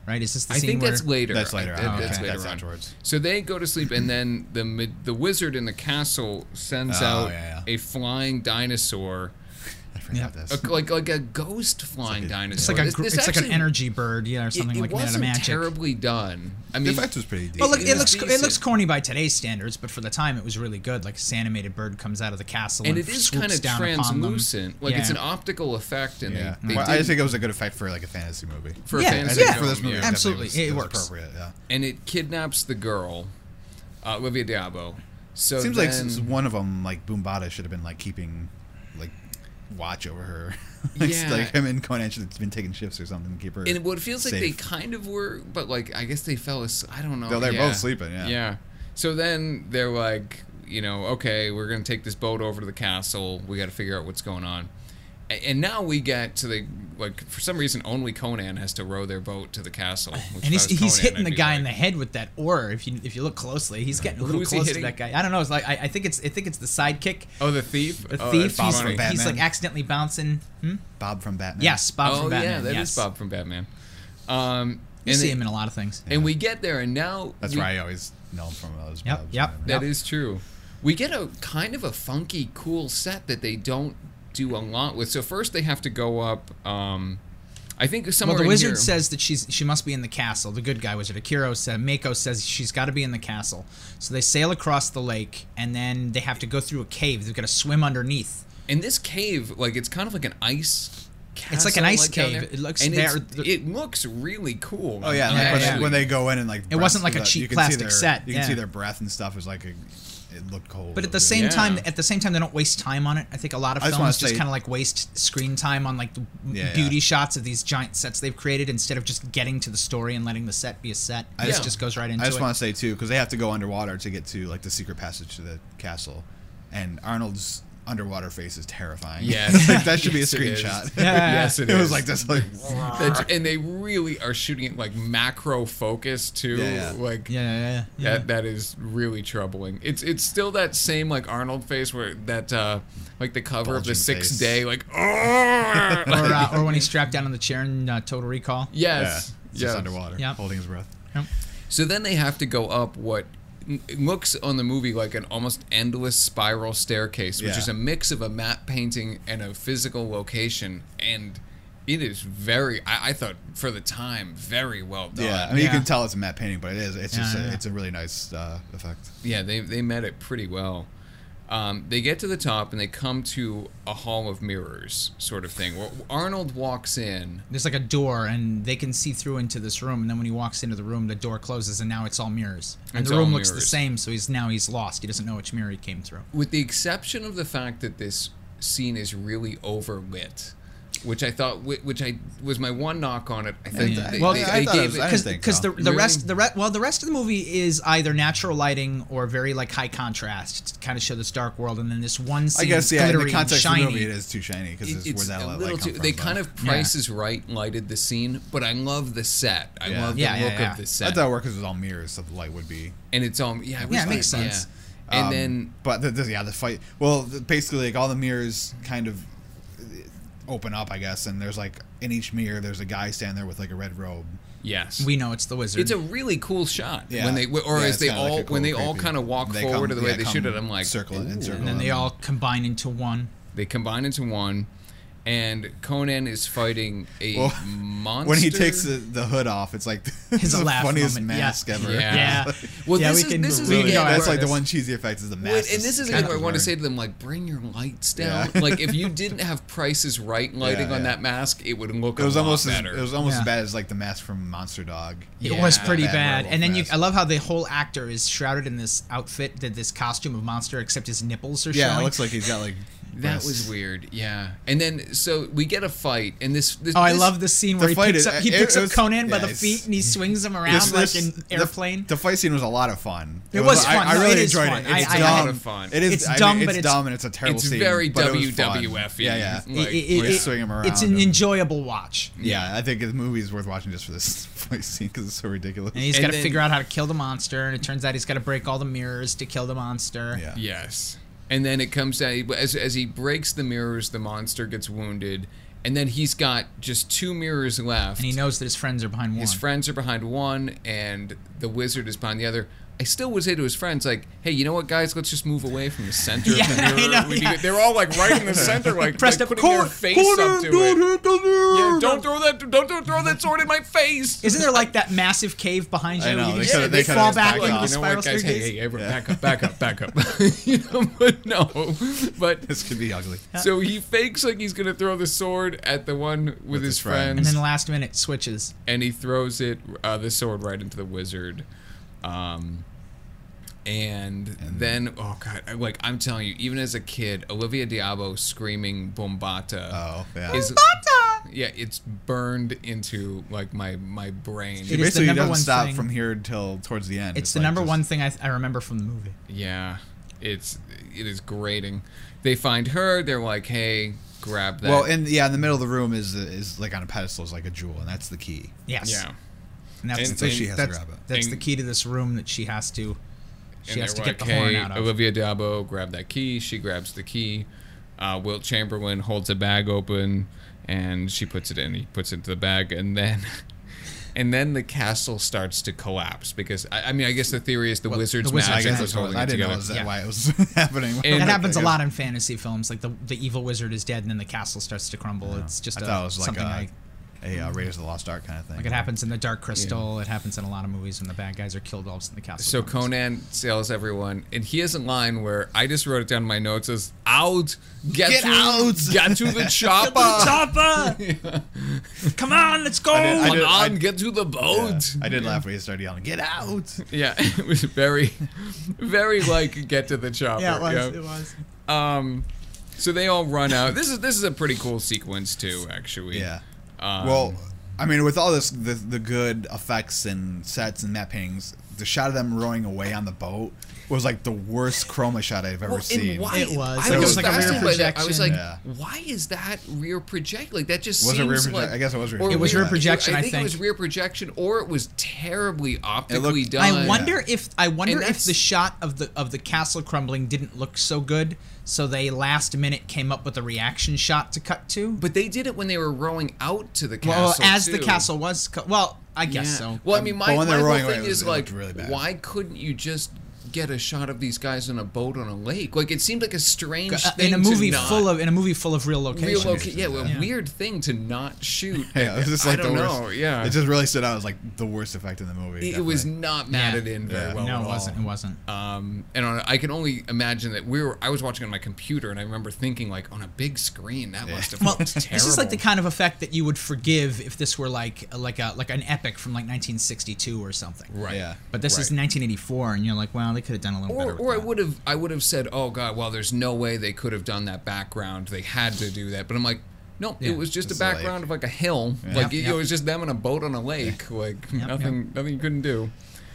right? Is this the I scene think where that's later. That's later. That's Okay. later That's on. afterwards. So they go to sleep, and then the wizard in the castle sends Oh, out yeah. a flying dinosaur, I forgot this. like a ghost flying It's dinosaur. it's like This like an actually- energy bird, yeah, or something it like that. wasn't Magic. terribly done. I The mean, effect was pretty decent. Well, look, It it was looks decent. corny by today's standards, but for the time it was really good. Like this animated bird comes out of the castle and and it is swoops kind of down upon them. translucent. Like it's Yeah. an optical effect, and yeah. they Well, I did just think it was a good effect for like a fantasy movie. for a Yeah, fantasy I think yeah. for this film, movie, yeah. Absolutely. definitely It was works. appropriate. Yeah. And it kidnaps the girl, Olivia Diabo. So Seems then, like one of them, like Boombada, should have been like keeping, like, watch over her. Like, Yeah. like him and Conan should have been taking shifts or something to keep her. and what it feels like they safe. kind of were, but like I guess they fell asleep. I don't know. No, they're yeah. both sleeping, yeah. Yeah. So then they're like, okay, we're gonna take this boat over to the castle. We got to figure out what's going on. And now we get to the for some reason only Conan has to row their boat to the castle. Which And if I he's was Conan, hitting I'd the be guy like, in the head with that oar. If you look closely, he's getting a little Who's he close to hitting? that guy. I don't know. It's like I think it's the sidekick. Oh, the thief. The Oh, thief. that's He's, funny. Batman. he's like accidentally bouncing. Bob from Batman. Yes, Bob Oh from Batman. yeah, that is yes. Bob from Batman. You And see they- him in a lot of things. And we get there, and now That's we, why I always know him from those. Yep, Bob from yep. Batman. That is true. We get a kind of a funky, cool set that they don't do a lot with. So first they have to go up. I think somewhere Well, the in wizard here- says that she must be in the castle. The good guy wizard Akiro said Mako says she's got to be in the castle. So they sail across the lake, and then they have to go through a cave. They've got to swim underneath. in this cave, like it's kind of like an ice. It's like an ice castle, cave. down there. It looks and there- it looks really cool. Oh yeah, I'm like Yeah, when they go in and like It wasn't breath- like a cheap you can plastic see their, set, You can yeah. see their breath and stuff is like it looked cold. But at the It same Yeah. time, they don't waste time on it. I think a lot of I just films wanna just say- kind of like waste screen time on like the Yeah, beauty yeah. shots of these giant sets they've created instead of just getting to the story and letting the set be a set. I This just- just goes right into I just it. want to say too, because they have to go underwater to get to like the secret passage to the castle, and Arnold's underwater face is terrifying. Yes. Like, that should be a Yes, it is. screenshot. Yes, it it was is. like this, like And they really are shooting it like macro focus too. Yeah, yeah. Like yeah. that is really troubling. It's still that same like Arnold face where that like the cover of the Bulging Sixth face. Day like oh or when he's strapped down on the chair in Total Recall. yeah, yes it's just underwater, Yep. holding his breath. So then they have to go up what looks on the movie like an almost endless spiral staircase, which Yeah. is a mix of a matte painting and a physical location, and it is very I thought for the time very well done. Yeah, I mean you Yeah. can tell it's a matte painting, but it is. It's just Yeah. it's a really nice effect. Yeah, they met it pretty well. They get to the top and they come to a hall of mirrors, sort of thing. Where Arnold walks in. There's like a door, and they can see through into this room. And then when he walks into the room, the door closes, and now it's all mirrors. And It's the room all looks the mirrors. same, so he's lost. He doesn't know which mirror he came through. With the exception of the fact that this scene is really overlit, which I thought, which I was my one knock on it. I think Yeah. they, Well, they, I they thought it gave was- it. I didn't think Because so. the rest Really? the rest of the movie is either natural lighting or very like high contrast to kind of show this dark world, and then this one scene I guess yeah. In glittery the context and of shiny. the movie, it is too shiny because it's where that a light little come too. from, They so. kind of Price is Right lighted the scene, but I love the set. I Yeah. love the Yeah, yeah, look yeah. of the I set, thought it worked because it was all mirrors, so the light would be. and it's all yeah. Yeah, it was makes like- sense. yeah. And then but the fight. Well, basically, like all the mirrors kind of open up, I guess, and there's like in each mirror, there's a guy standing there with like a red robe. yes, We know it's the wizard. it's a really cool shot Yeah. when they Yeah, as it's they kinda like all a cool, when they all creepy- kind of walk they forward come- to the way yeah, they come shoot it. I'm like, circle it and ooh. circle and then they all combine into one. They combine into one, and Conan is fighting a Well, monster. When he takes the hood off, it's like His the laugh funniest moment, yeah. mask ever. Yeah. Yeah. Well, Yeah, this we can is really again go where- That's like the this. one cheesy effect is the Well, mask. and this is kind again of where I want to say wearing. to them, like, bring your lights down. Yeah. Like, if you didn't have Price is Right lighting Yeah, on yeah. that mask, it would look It was a lot almost better. it was almost Yeah. as bad as like the mask from Monster Dog. It Yeah. was pretty Bad bad. werewolf And then mask. I love how the whole actor is shrouded in this outfit, this costume of monster, except his nipples are Yeah, showing. it looks like he's got like. That breasts. was weird, yeah. And then so we get a fight, and this Oh, I this- love the scene where the fight he it picks up was- Conan by yeah, the it's- feet and he swings him around This- like an airplane. The fight scene was a lot of fun. It was fun. I No, really it is enjoyed fun. it. It's I- dumb. a lot of fun. It is. It's I mean, dumb, it's but it's- dumb and it's a terrible It's scene. very but it was fun. WWF-y. Yeah, yeah. Like, when you swing him around. it's an and- enjoyable watch. Yeah, I think the movie's worth watching just for this fight scene because it's so ridiculous. And he's And got to then- figure out how to kill the monster, and it turns out he's got to break all the mirrors to kill the monster. Yeah. Yes. And then it comes down as he breaks the mirrors, the monster gets wounded, And then he's got just 2 mirrors left. And he knows that his friends are behind one. His friends are behind one, and the wizard is behind the other. I still would say to his friends, like, hey, you know what, guys? Let's just move away from the center Yeah, of the mirror. I know, yeah. They're all, like, right in the center, like Pressed up. putting their face up to it. Yeah, don't throw that sword in my face. Isn't there like that massive cave behind you? I know, You they just- coulda- they they coulda fall just back backed into off. the You know what, spiral guys? Hey, staircase. hey, everyone, back up. You know, but no. But This could be ugly. so he fakes like he's gonna throw the sword at the one with his his friend. friends, And then the last minute switches. and he throws it, the sword, right into the wizard. And then, oh god, I'm telling you, even as a kid, Olivia d'Abo screaming "Bombata" Oh, yeah. is yeah, it's burned into like my brain. It is He the basically number doesn't one stop thing- from here till towards the end. It's the like number just- one thing I remember from the movie. Yeah, it is grating. They find her. They're like, hey, grab that. Well, in the middle of the room is like on a pedestal, is like a jewel, and that's the key. Yes. yeah. And that's, And so she has to that's, grab it. that's the And- key to this room that she has to. She And has to they're get the like, horn hey, out of. Olivia d'Abo, grab that key. She grabs the key. Wilt Chamberlain holds a bag open, and she puts it in. He puts it into the bag, and then the castle starts to collapse because I mean I guess the theory is the wizard's the wizard's magic magic was holding I it didn't know together. that Yeah. why it was happening. And- That happens a lot in fantasy films. Like the evil wizard is dead, and then the castle starts to crumble. It's just I thought it was like something like a Raiders of the Lost Ark kind of thing. it happens in the Dark Crystal. It happens in a lot of movies when the bad guys are killed. All of a sudden, the castle. So crumbles. Conan tells everyone, and he has a line where I just wrote it down in my notes as "Out, get out! get to the chopper, Chopper! Come on, let's go! I come did- on, get to the boat." I did laugh when he started yelling, "Get out!" Yeah, it was very, very like get to the chopper. Yeah, it was. yeah. It was. So they all run out. This is a pretty cool sequence too, actually. Yeah. Um, Well, I mean, with all this, the good effects and sets and matte paintings, the shot of them rowing away on the boat was like the worst chroma shot I've ever Well, seen. and why? It was. I It was was like a rear fascinated by that. I was like, projection. Yeah. why is that rear project? Like that just Was it seems rear project- like I guess it was rear or It was rear projection, I I think it was think. rear projection, or it was terribly optically looked- done. I wonder if And if that's- the shot of the castle crumbling didn't look so good, so they last minute came up with a reaction shot to cut to. But they did it when they were rowing out to the castle. Well, as the too. castle was, well, I guess Yeah. so. Well, I mean, my But when they're whole rowing thing away, is it like, looked really bad. why couldn't you just get a shot of these guys on a boat on a lake? Like it seemed like a strange thing in a movie to not, full of real locations. yeah, a Yeah. weird thing to not shoot. Yeah, it was just I like don't the worst. know. Yeah, It just really stood out as like the worst effect in the movie. it was definitely. not matted in very Yeah. well. No, at it all. wasn't. It wasn't. I can only imagine that I was watching on my computer, and I remember thinking like on a big screen that must have Well, looked terrible. this is like the kind of effect that you would forgive if this were like an epic from like 1962 or something. right. Yeah. But this is Right. 1984, and you're like, well, they could have done a little better. Or with that. I would have said, oh god, well, there's no way they could have done that background. They had to do that. But I'm like, no, Yeah. it was just a It's a lake. background of like a hill. Yeah. Like Yep, it was just them on a boat on a lake. Like nothing you couldn't do.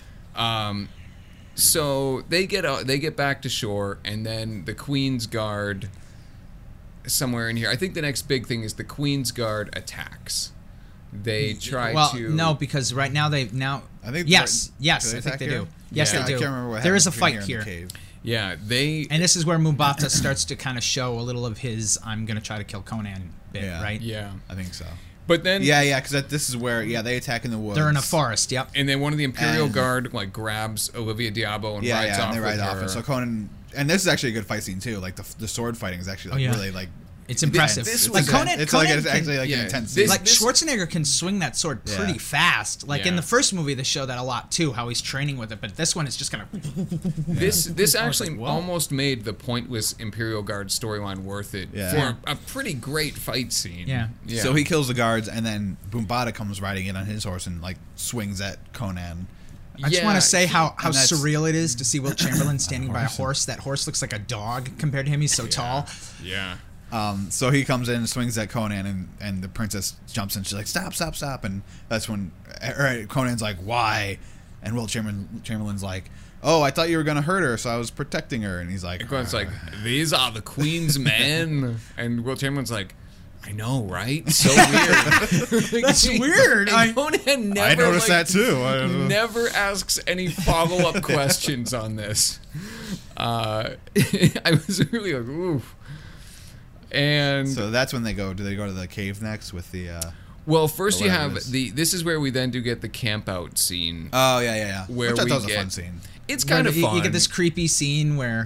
So they get back to shore, and then the Queen's Guard somewhere in here. I think the next big thing is the Queen's Guard attacks. They try Well, to no, because right now I think yes, do yes, they I think attack they here? do. Yes, Yeah. they do. I can't remember what there happened is a between fight and here. the cave. yeah, they And this is where Mubata starts to kind of show a little of his "I'm gonna try to kill Conan" bit, Yeah. right? yeah. I think so. But then Yeah, because this is where they attack in the woods. They're in a forest. Yep. And then one of the Imperial And- Guard like grabs Olivia d'Abo and Yeah, rides off and they with ride off. her. And so Conan, and this is actually a good fight scene too. Like the sword fighting is actually like Oh, yeah. really like It's impressive. this like was- Conan, it's Conan like it's can- actually like yeah, an intense. this- scene. like Schwarzenegger can swing that sword pretty Yeah. fast. Like in Yeah. the first movie, they show that a lot too, how he's training with it. But this one is just kind of. This actually like, whoa. almost made the pointless Imperial Guard storyline worth it Yeah. for a pretty great fight scene. Yeah. So he kills the guards, and then Boombata comes riding in on his horse and like swings at Conan. I just want to say how and that's- surreal it is to see Wilt Chamberlain standing by a horse. That horse looks like a dog compared to him. He's so tall. Yeah. So he comes in and swings at Conan, and the princess jumps in. She's like, "Stop, stop, stop!" And that's when Conan's like, "Why?" And Wilt Chamberlain's like, "Oh, I thought you were gonna hurt her, so I was protecting her." And he's like, Conan's like, these are the Queen's men. And Will Chamberlain's like, I know, right? So weird. That's weird. And Conan never, "I noticed like, that too." never asks any follow-up questions on this. I was really like, ooh. And So that's when they go. Do they go to the cave next with the? well, first you whatever have it is. this is where we then do get the camp out scene. Oh yeah. Where Which I we thought was a get- fun scene. It's kind of you, fun. You get this creepy scene where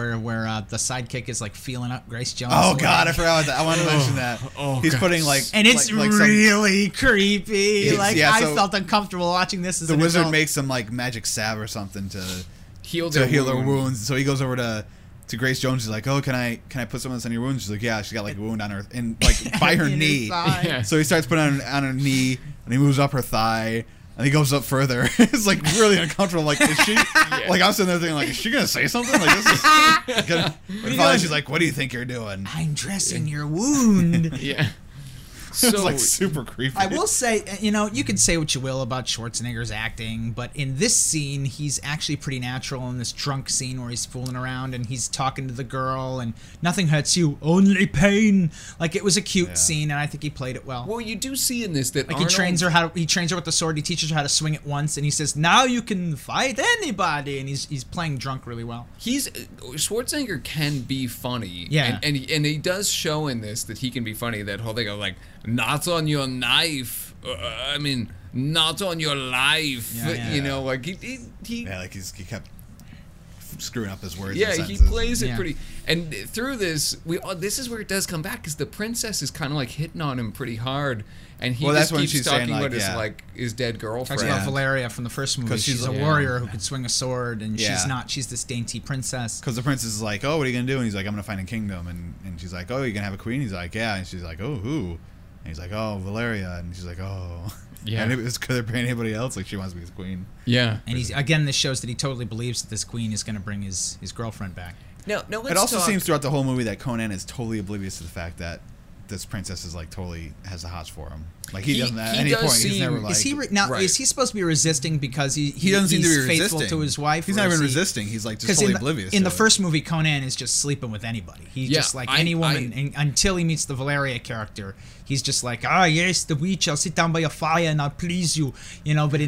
the sidekick is like feeling up Grace Jones. Oh like- God, I forgot about that. I wanted to mention that. He's God. putting like, And it's like some- really creepy. It's- Like yeah, I so felt uncomfortable watching this as the an wizard adult. makes some like magic salve or something to heal to their heal their wound. wounds. So he goes over to Grace Jones. He's like, "Oh, can I put some of this on your wounds?" She's like, "Yeah." She's got like a wound on her and like by her In his knee. thigh. Yeah. So he starts putting it on her knee, and he moves up her thigh, and he goes up further. It's like really uncomfortable. Like, is she? Like I'm sitting there thinking, like, is she gonna say something? Like this is. But finally, she's like, "What do you think you're doing?" I'm dressing your wound. Yeah. It's So like super creepy. I will say, you can say what you will about Schwarzenegger's acting, but in this scene, he's actually pretty natural in this drunk scene where he's fooling around and he's talking to the girl and nothing hurts you, only pain. Like it was a cute scene, and I think he played it well. well, you do see in this that Like Arnold, he trains her with the sword. He teaches her how to swing it once, and he says, "Now you can fight anybody." And he's playing drunk really well. he's Schwarzenegger can be funny. Yeah. and he does show in this that he can be funny. That whole thing of like, not on your knife. I mean, not on your life. Yeah. You know, like he Yeah, like he kept screwing up his words. yeah, and he sentences. plays it Yeah. pretty. And through this, this is where it does come back because the princess is kind of like hitting on him pretty hard, and he Well, just that's when keeps she's talking saying, about like, his dead Talks girlfriend. about Valeria from the first movie. 'Cause She's she's a like- warrior who could swing a sword, and Yeah. she's this dainty princess. Because the princess is like, "Oh, what are you gonna do?" And he's like, "I'm gonna find a kingdom." And she's like, "Oh, you're gonna have a queen?" He's like, "Yeah." And she's like, "Oh, who?" And he's like, "Oh, Valeria." And she's like, "Oh, Yeah. And it was could there be anybody else? Like she wants to be his queen. Yeah. And this shows that he totally believes that this queen is going to bring his girlfriend back. No, let's It also talk. seems throughout the whole movie that Conan is totally oblivious to the fact that this princess is like totally has the hots for him. Like he doesn't at he any does point. He's seem- never like. Is he right. is he supposed to be resisting because he doesn't seem to he's be faithful resisting to his wife? He's or not even is he- resisting. He's like just Because totally in oblivious. the to it. first movie, Conan is just sleeping with anybody. He's Yeah, just like I- any woman and, until he meets the Valeria character. He's just like, yes, the witch. I'll sit down by a fire and I'll please you, But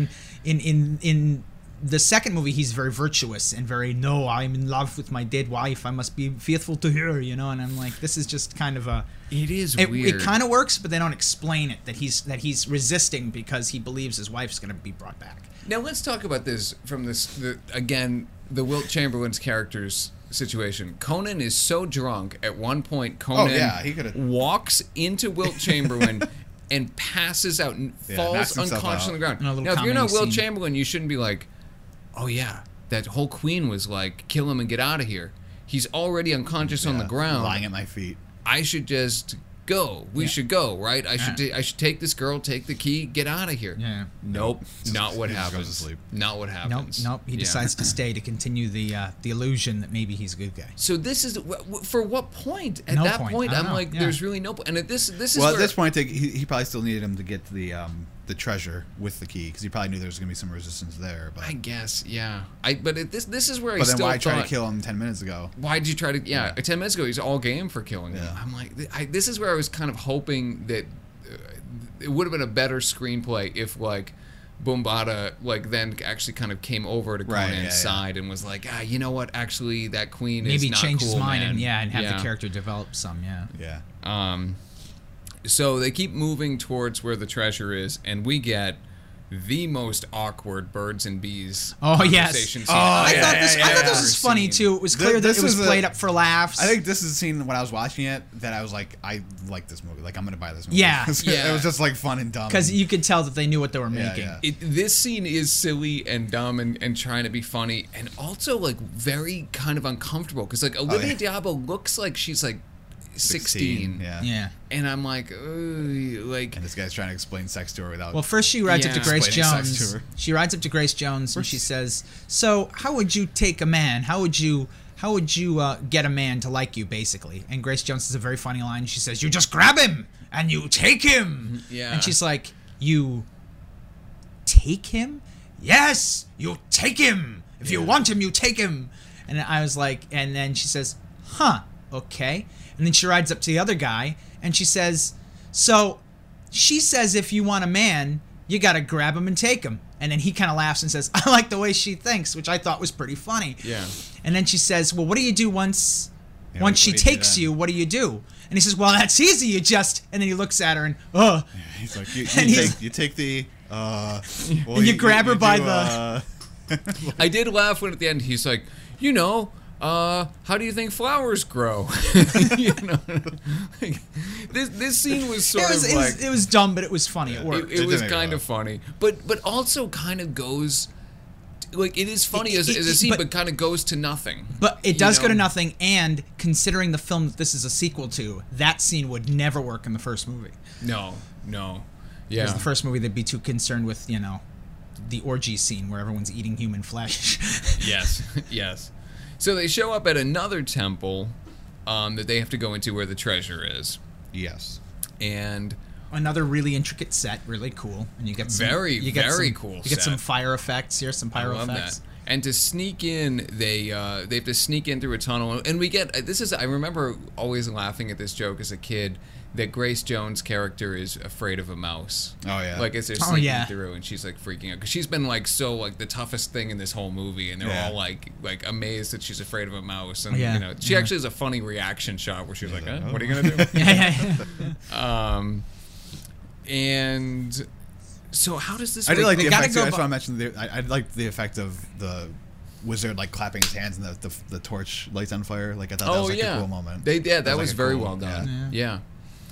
in the second movie, he's very virtuous and very no. I'm in love with my dead wife. I must be faithful to her, And I'm like, this is just kind of a. It is It weird. kind of works, but they don't explain it that he's resisting because he believes his wife's going to be brought back. Now let's talk about this from the Wilt Chamberlain's character's situation. Conan is so drunk at one point. Conan yeah, he could've- walks into Wilt Chamberlain and passes out and Yeah, falls knocks himself unconscious out. on the ground. In a little Now, if you're not comedy Wilt scene. Chamberlain, you shouldn't be like, "Oh yeah, that whole queen was like, kill him and get out of here." He's already unconscious on the Yeah, ground. lying at my feet. I should just go. We should go, right? I should take this girl, take the key, get out of here. Yeah. Nope, not what he just happens. goes to sleep. Not what happens. Nope. He Yeah. decides to stay to continue the illusion that maybe he's a good guy. So this is for what point? At No that point. point, I I'm don't know. like, Yeah. there's really no point. And this is Well, where, at this point, he probably still needed him to get to the treasure with the key because he probably knew there was going to be some resistance there. But I guess, yeah. This is where I but then still why try thought, to kill him 10 minutes ago? Why did you try to? Yeah, 10 minutes ago he's all game for killing him. Yeah. I'm like, this is where I was kind of hoping that it would have been a better screenplay if like Bombada like then actually kind of came over to Right, Conan's yeah. side and was like, you know what? Actually, that queen is Maybe not change cool, his mind man. and have the character develop some. Yeah. Yeah. So they keep moving towards where the treasure is, and we get the most awkward birds and bees Oh, yes. conversation Oh, scene I yeah, thought I've this ever was funny seen. too. It was clear that This it was is played up for laughs. I think this is a scene when I was watching it that I was like, I like this movie. Like, I'm going to buy this movie. Yeah. Yeah. It was just like fun and dumb. because you could tell that they knew what they were Yeah, making. yeah. This scene is silly and dumb and trying to be funny and also like very kind of uncomfortable because like Olivia Diabo looks like she's like 16. Yeah. Yeah. And I'm like, "Ugh," like And this guy's trying to explain sex to her without. Well, first she rides up to Yeah. Grace Explaining sex Jones. to her. She rides up to Grace Jones and she says, "So, how would you take a man? How would you get a man to like you, basically?" And Grace Jones has a very funny line. She says, "You just grab him and you take him." Yeah. And she's like, "You take him? Yes, you take him. If you want him, you take him." And I was like, and then she says, "Huh, okay." And then she rides up to the other guy and she says, "So, she says if you want a man, you got to grab him and take him." And then he kind of laughs and says, "I like the way she thinks," which I thought was pretty funny. Yeah. And then she says, "Well, what do you do once Yeah, Once what she do you do takes then? you, what do you do? And he says, well, that's easy. You just... And then he looks at her and, oh. He's like, And he's- you take the. Well, And you grab her by the. I did laugh when at the end he's like, how do you think flowers grow? You know, like, this scene was sort of like it was dumb, but it was funny. It worked. it was did make me kind of laugh. funny, but also kind of goes like it is funny as a scene, but kind of goes to nothing. But it does you go to know? nothing, and considering the film that this is a sequel to, that scene would never work in the first movie. No, yeah. Because the first movie, they'd be too concerned with, the orgy scene where everyone's eating human flesh. Yes. So they show up at another temple that they have to go into where the treasure is, Yes. and Another really intricate set, really cool, and you get some Very cool You get some set. fire effects here, some pyro I love effects. that. And to sneak in, they have to sneak in through a tunnel, and we get this is. I remember always laughing at this joke as a kid that Grace Jones' character is afraid of a mouse. Oh, yeah. Like as they're Oh, sneaking yeah. through, and she's like freaking out because she's been like the toughest thing in this whole movie, and they're Yeah. all like amazed that she's afraid of a mouse, and Yeah. she actually has a funny reaction shot where she's like, "What are you gonna do?" Yeah. And so how does this? I did like the they gotta effect. Too. go I just bu- want to mention I liked the effect of the wizard like clapping his hands and the torch lights on fire. Like I thought that was like a cool moment. That like, was a very cool- well done. Yeah.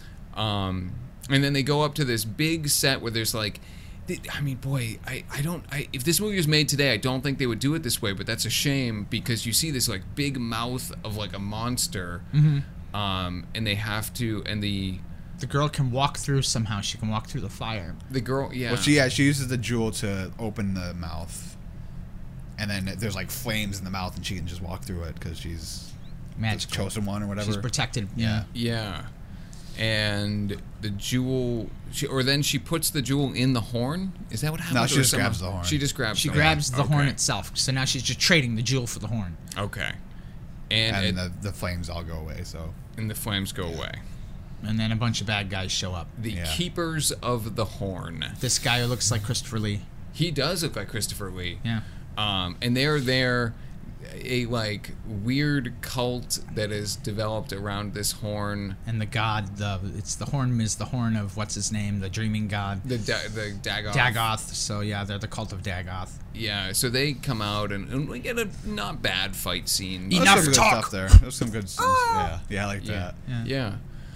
And then they go up to this big set where there's like, I mean, boy, if this movie was made today, I don't think they would do it this way. But that's a shame because you see this like big mouth of like a monster, and they have to, and the girl can walk through somehow. She can walk through the fire. girl, yeah. Well, she uses the jewel to open the mouth, and then there's like flames in the mouth, and she can just walk through it because she's the Magical. chosen one or whatever. She's protected. Yeah. Yeah. And the jewel, then she puts the jewel in the horn. Is that what happens? No, she Or just somehow- grabs the horn. She just grabs. She the grabs the horn Okay. itself. So now she's just trading the jewel for the horn. Okay. And the flames all go away. So And the flames go away. And then a bunch of bad guys show up. The Yeah. Keepers of the Horn. This guy who looks like Christopher Lee. He does look like Christopher Lee. Yeah. And they're a like weird cult that is developed around this horn. And the god, the horn is the horn of what's his name, the dreaming god. The Dagoth. Dagoth. So yeah, they're the cult of Dagoth. Yeah, so they come out and we get a not bad fight scene. Enough There's some good talk. stuff there. There's some good. Yeah, I like that. Yeah.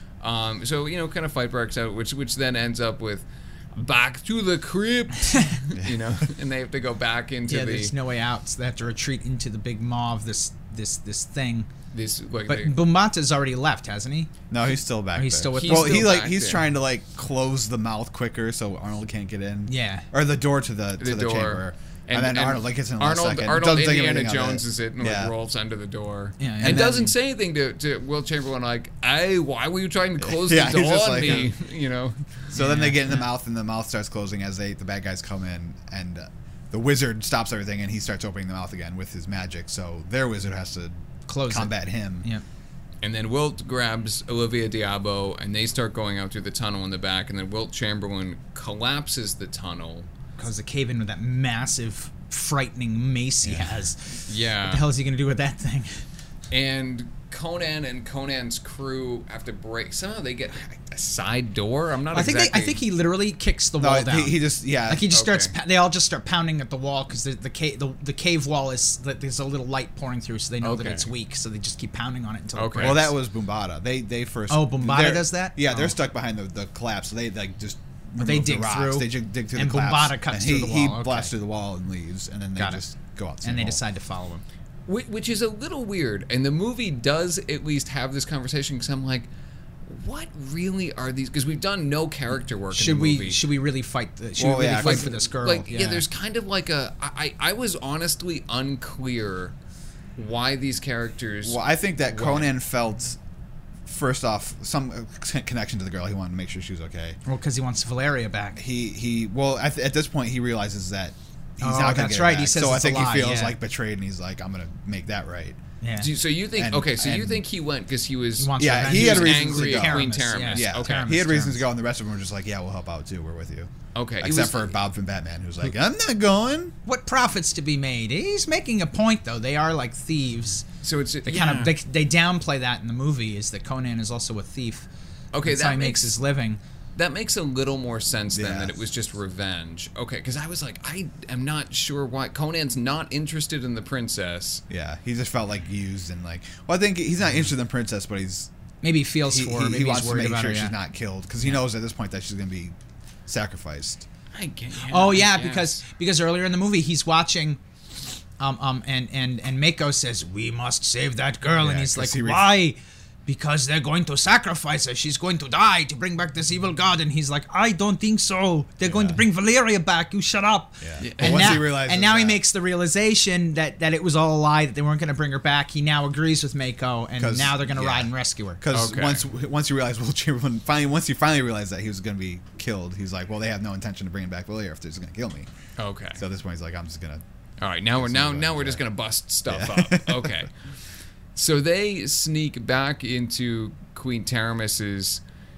So kind of fight breaks out, which then ends up with back to the crypt, and they have to go back into Yeah, there's no way out, so they have to retreat into the big maw of this thing. this like But Bumbata's already left, hasn't he? No, he's still back. He's there. still with He's Well, still back he's there. trying to like close the mouth quicker so Arnold can't get in. Yeah. Or the door to the door. chamber. And then Arnold like gets in the last second. Arnold Doesn't think Indiana anything of Jones it. is it and Yeah. like rolls under the door. Yeah, and and doesn't say anything to Will Chamberlain like, "Hey, why were you trying to close Yeah, the he's door just on like, me?" So then they get in the mouth, and the mouth starts closing as the bad guys come in, and the wizard stops everything, and he starts opening the mouth again with his magic. So their wizard has to Close it. combat him. Yeah. And then Wilt grabs Olivia Diabo, and they start going out through the tunnel in the back. And then Wilt Chamberlain collapses the tunnel. Because the cave in with that massive, frightening mace he has. Yeah. What the hell is he going to do with that thing? And Conan and Conan's crew have to break. Somehow they get a side door. I'm not. I think he literally kicks the No, wall down. he just Like he just Okay. starts. They all just start pounding at the wall because the cave wall is there's a little light pouring through, so they know that Okay. it's weak. So they just keep pounding on it until it Okay. breaks. Well, that was Bumbata. They first. Oh, Bumbata they're- does that? Yeah, they're Oh. stuck behind the collapse. So they like just. But they remove the dig rocks. through, They dig through and the collapse. Bumbata cuts and he, through the He wall, okay. blasts through the wall and leaves, and then they Got it. just go out. and they decide to follow him. which is a little weird. And the movie does at least have this conversation because I'm like, what really are these? Because we've done no character work in the movie. Should we really fight? Should Well, we really yeah, fight 'cause for this girl? Like, yeah, there's kind of like I was honestly unclear why these characters. Well, I think that What? Conan felt, first off, some connection to the girl. He wanted to make sure she was okay. Well, because he wants Valeria back. At this point he realizes that he's Oh, not going to that's get her right. back. He says so I it's a think lie, he feels yeah. like betrayed, and he's like, I'm going to make that right. Yeah. So you think And- okay? So you and- think he went because he was He wants Yeah, revenge. he had was reasons angry to at go. Queen Taramis, Taramis. yeah. Yeah, Okay. he had reasons Taramis. to go, and the rest of them were just like, "Yeah, we'll help out too. We're with you." Okay. It Except was- for Bob from Batman, who's like, "I'm not going." What profits to be made? He's making a point though. They are like thieves. So it's They kind of they downplay that in the movie. Is that Conan is also a thief? okay. That's That how he makes his living. That makes a little more sense than Yeah. that it was just revenge. Okay, because I was like, I am not sure why Conan's not interested in the princess. Yeah, he just felt like used and like. Well, I think he's not interested in Princess, but Maybe he feels he, for her. he, Maybe he wants he's to worried make about sure her. she's Yeah. not killed because he knows at this point that she's going to be sacrificed. I get, Oh I yeah, guess. because earlier in the movie he's watching, and Mako says we must save that girl, and Yeah, he's 'cause like, he re- why? Because they're going to sacrifice her. She's going to die to bring back this evil god. And he's like, I don't think so. They're going to bring Valeria back. You shut up. Yeah. But And once now, he realizes and now he that- makes the realization that it was all a lie, that they weren't going to bring her back. He now agrees with Mako, and 'Cause- now they're going to yeah. ride and rescue her. Because Okay. once you realize Will Chamberlain once he finally realized that he was going to be killed, he's like, well, they have no intention of bringing back Valeria if they're just going to kill me. Okay. So at this point, he's like, I'm just going to. All right. Now we're just gonna bust stuff up. Okay. So they sneak back into Queen Taramis's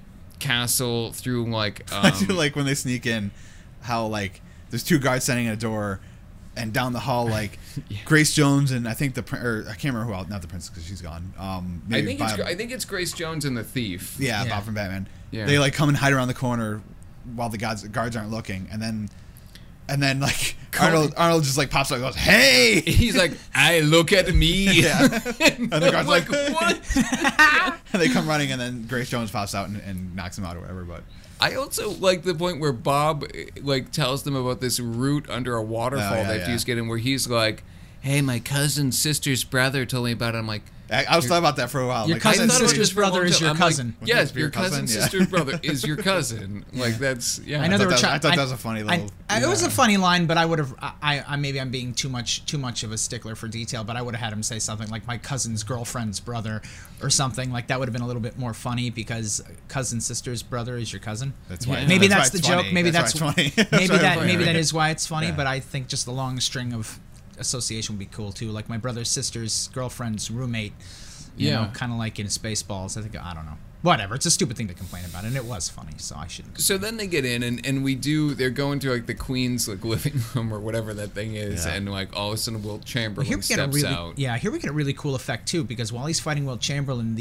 castle through like. I do like when they sneak in, how like there's two guards standing at a door, and down the hall like Grace Jones and I think or I can't remember who else, not the princess because she's gone. I Maybe think it's Grace Jones and the thief. yeah, Yeah. Bob from Batman. Yeah. They like come and hide around the corner while the guards aren't looking, and then like Arnold just like pops up and goes, "Hey!" He's like, I look at me. Yeah. And the guard's I'm like, like, what? and they come running, and then Grace Jones pops out and knocks him out or whatever. But I also like the point where Bob like tells them about this route under a waterfall Oh, yeah, they have to yeah. use to get in, where he's like, "Hey, my cousin's sister's brother told me about it." I'm like, I was thought about that for a while. Your like, cousin's I thought it was sister's just for a long brother is time. your I'm like, cousin. yes, Your your cousin? cousin's Yeah. sister's brother is your cousin. Like that's yeah. I know there were. I thought that was a funny little. It was a funny line, but I would have. I maybe I'm being too much of a stickler for detail, but I would have had him say something like my cousin's girlfriend's brother, or something like that would have been a little bit more funny because cousin's sister's brother is your cousin. That's why. Maybe that's that's why the it's joke. funny. Maybe That's that's why it's funny. maybe That's why that it's maybe funny. that is why it's funny. Yeah. But I think just the long string of association would be cool too. Like my brother's sister's girlfriend's roommate. You Yeah. know, kind of like in Spaceballs. I don't know. Whatever. It's a stupid thing to complain about, and it was funny, so I shouldn't. So then they get in and they're going to like the Queen's like living room or whatever that thing is, Yeah. and like all of a sudden Will Chamberlain Here we get a steps really out. here we get a really cool effect too, because while he's fighting Will Chamberlain,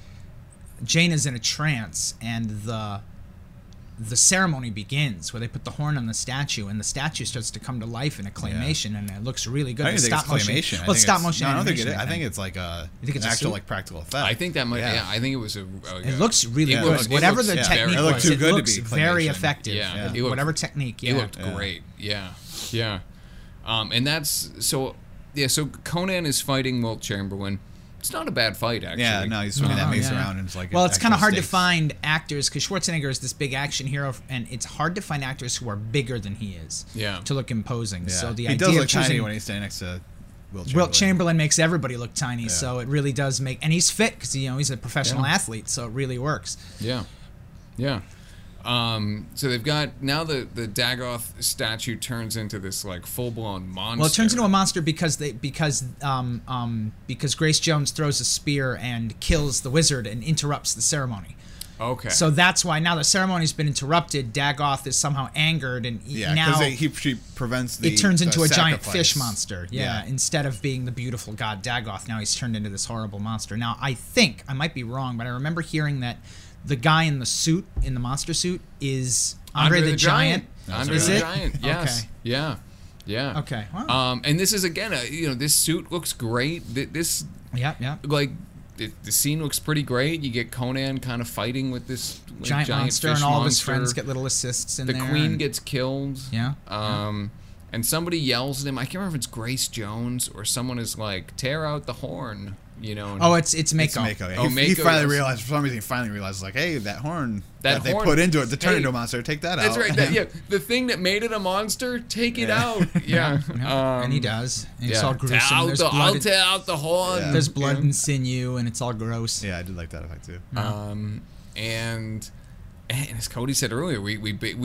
Jane is in a trance, and the ceremony begins where they put the horn on the statue, and the statue starts to come to life in a claymation, and it looks really good. I don't The think it's stop motion. claymation. Well, it's stop motion. No, I don't think it animation, is. I think it's like a think it's an a actual suit? like practical effect. I think that might. Yeah, I think it was a. It looks really It good. looks- it Whatever looks the very- technique it looked was, too it good to looks be very claymation. effective. Yeah, Yeah. it looked- Whatever technique. It Yeah. looked great. Yeah, yeah. And that's so. Yeah, so Conan is fighting Wilt Chamberlain. It's not a bad fight, actually. Yeah, no, he's swinging that Oh, mace yeah. around and it's like. Well, it's kind of actual hard to stakes. find actors because Schwarzenegger is this big action hero, and it's hard to find actors who are bigger than he is. Yeah. To look imposing. Yeah. So the he idea does of look tiny choosing when he's standing next to Wilt Wilt Chamberlain makes everybody look tiny, Yeah. so it really does make, and he's fit because he's a professional Yeah. athlete, so it really works. Yeah, yeah. So they've got now the Dagoth statue turns into this like full blown monster. Well, it turns into a monster because Grace Jones throws a spear and kills the wizard and interrupts the ceremony. Okay. So that's why now the ceremony's been interrupted. Dagoth is somehow angered, and Yeah, now because she prevents the. it turns into the a giant sacrifice. fish monster. Yeah, instead of being the beautiful god Dagoth, now he's turned into this horrible monster. Now I think I might be wrong, but I remember hearing that the guy in the suit, in the monster suit, is Andre the Giant. Andre Is the it? Giant. Yes. Okay. Yeah. Yeah. Okay. Wow. And this is again, this suit looks great. This Yeah. like the scene looks pretty great. You get Conan kind of fighting with this like, Giant monster, fish and all of his monster. friends get little assists in The there. queen and- gets killed. Yeah. And somebody yells at him. I can't remember if it's Grace Jones or someone is like, "Tear out the horn," and Oh, it's It's Mako. Mako. Yeah. Oh, he Mako finally is- realized, for some reason, he finally realized, like, hey, that horn That that horn- they put into it to turn hey, into a monster, take that That's out. right. The thing that made it a monster, take it Yeah. out. Yeah. And he does. And it's Yeah. all gruesome. I'll There's tear blood. out the horn. Yeah. There's blood Yeah. and sinew, and it's all gross. Yeah, I did like that effect, too. And as Cody said earlier, we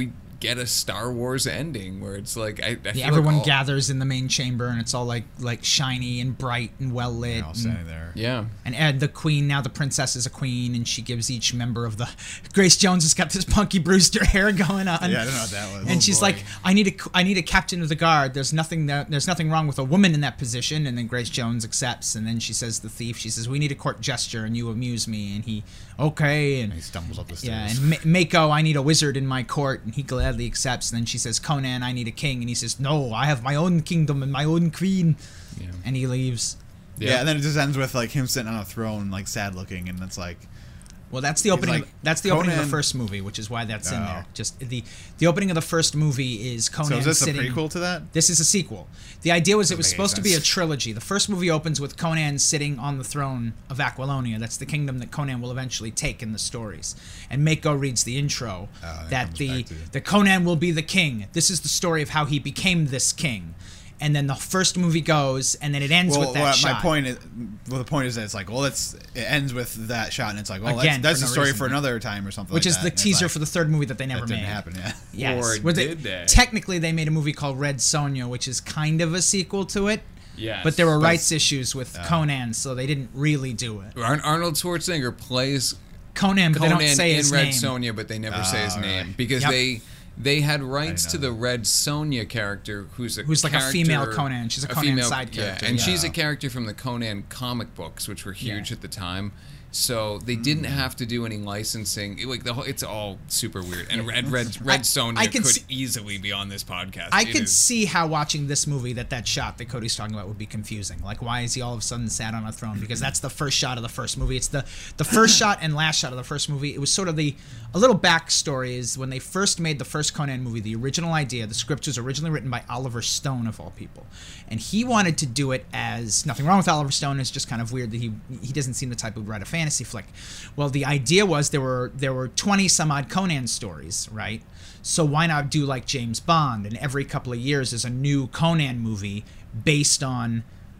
get a Star Wars ending where it's like I feel Yeah, everyone like all, gathers in the main chamber, and it's all like shiny and bright and well lit. They're all standing there. Yeah. And the queen, now the princess is a queen, and she gives each member of the... Grace Jones has got this Punky Brewster hair going on. Yeah, I don't know what that was. And she's like, I need a captain of the guard. There's nothing wrong with a woman in that position. And then Grace Jones accepts, and then she says to the thief, she says, we need a court gesture, and you amuse me. And he, okay. And he stumbles up the yeah, stairs. and Mako, I need a wizard in my court, and he gladly accepts. And then she says, Conan, I need a king, and he says, no, I have my own kingdom and my own queen. Yeah. And he leaves. Yeah, and then it just ends with like him sitting on a throne, like sad looking, and it's like, Well, that's the opening. like, That's the opening of the Conan- first movie, which is why that's in Oh. there. Just the opening of the first movie is Conan so is this sitting. a prequel to that? This is a sequel. The idea was it was Doesn't make supposed to any be a sense. trilogy. The first movie opens with Conan sitting on the throne of Aquilonia. That's the kingdom that Conan will eventually take in the stories. And Mako reads the intro that that comes the back to- the Conan will be the king. This is the story of how he became this king. And then the first movie goes, and then it ends with that shot. My point is, the point is that it's like, well, it ends with that shot, and it's like, well, Again, that's for a no story reason. for another time or something. which like is that. the And it's teaser like, for the third movie that they never that didn't made. happen. Yeah. Yes. Or Where did they? Technically, they made a movie called Red Sonja, which is kind of a sequel to it. Yes. But there were But rights issues with Conan, so they didn't really do it. Arnold Schwarzenegger plays Conan, but Conan they don't say in his Red name. Sonja, but they never say his name right. because Yep. they had rights know to the Red Sonja character, who's Who's like a character- female Conan. She's a Conan side character, Yeah, and yeah. she's a character from the Conan comic books, which were huge at the time. So they didn't have to do any licensing. It's all super weird. And Red Sonja I can could see- easily be on this podcast. I It could is- see how watching this movie that shot that Cody's talking about would be confusing. Like, why is he all of a sudden sat on a throne? Because that's the first shot of the first movie. It's the first shot and last shot of the first movie. It was sort of a little backstory is when they first made the first Conan movie, the original idea, the script was originally written by Oliver Stone, of all people. And he wanted to do it as, nothing wrong with Oliver Stone, it's just kind of weird that he doesn't seem the type who would write a fantasy flick. Well, the idea was there were 20 some odd Conan stories, right? So why not do like James Bond, and every couple of years there's a new Conan movie based on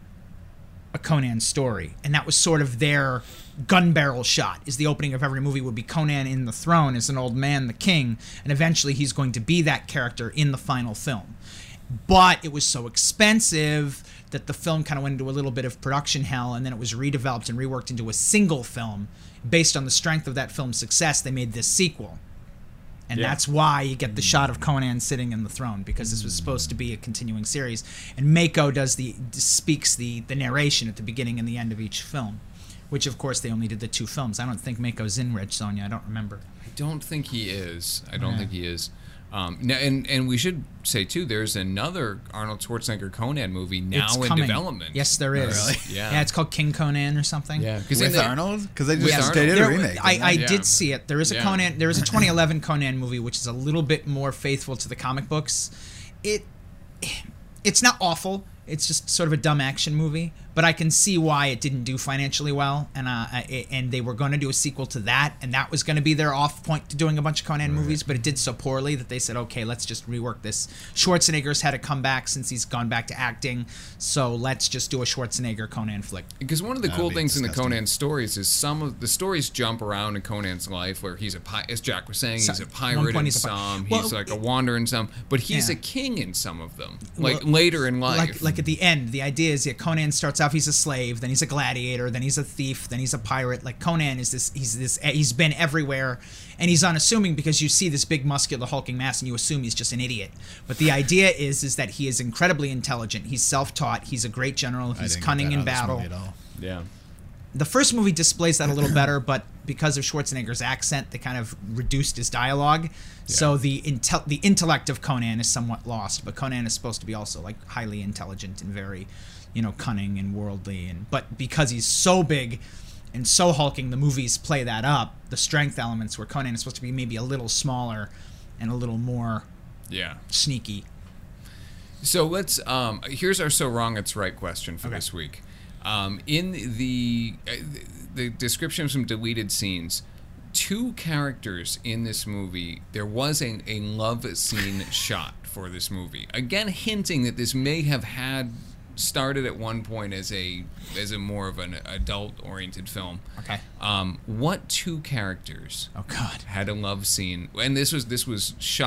a Conan story. And that was sort of their gun barrel shot, is the opening of every movie would be Conan in the throne as an old man, the king, and eventually he's going to be that character in the final film. But it was so expensive that the film kind of went into a little bit of production hell, and then it was redeveloped and reworked into a single film. Based on the strength of that film's success, they made this sequel. And that's why you get the shot of Conan sitting in the throne, because this was supposed to be a continuing series. And Mako speaks the narration at the beginning and the end of each film, which of course they only did the 2 films. I don't think Mako's in Red Sonja. I don't remember. I don't think he is. Now, and we should say too, there's another Arnold Schwarzenegger Conan movie now It's in coming. development. Yes, there is. really? Yeah. It's called King Conan or something. Yeah, because With Arnold? Because they just With they did a There- remake. I Yeah. did see it. There is a Yeah. Conan. There is a 2011 Conan movie, which is a little bit more faithful to the comic books. It's not awful. It's just sort of a dumb action movie, but I can see why it didn't do financially well, and they were going to do a sequel to that, and that was going to be their off point to doing a bunch of Conan movies, but it did so poorly that they said, okay, let's just rework this. Schwarzenegger's had to come back since he's gone back to acting, so let's just do a Schwarzenegger Conan flick. Because one of the That'd cool be things in the disgusting. Conan stories is some of the stories jump around in Conan's life, where he's as Jack was saying, he's a One pirate point in he's a some, Well, he's like a wanderer in some, but he's Yeah. a king in some of them, Well, later in life. Like at the end, the idea is Conan starts off, he's a slave, then he's a gladiator, then he's a thief, then he's a pirate. Like Conan is he's been everywhere, and he's unassuming because you see this big muscular hulking mass and you assume he's just an idiot. But the idea is that he is incredibly intelligent. He's self-taught. He's a great general. I He's didn't get cunning that in out of this battle. movie at all. yeah. The first movie displays that a little better, but because of Schwarzenegger's accent, they kind of reduced his dialogue. So the intellect of Conan is somewhat lost, but Conan is supposed to be also like highly intelligent and very, cunning and worldly. But because he's so big and so hulking, the movies play that up. The strength elements where Conan is supposed to be maybe a little smaller and a little more Yeah. sneaky. So let's. Here's our so wrong it's right question for Okay. this week. In the description of some deleted scenes, 2 characters in this movie, there was a love scene shot for this movie. Again, hinting that this may have started at one point as a more of an adult-oriented film. Okay. What 2 characters Oh God. had a love scene? And this was shot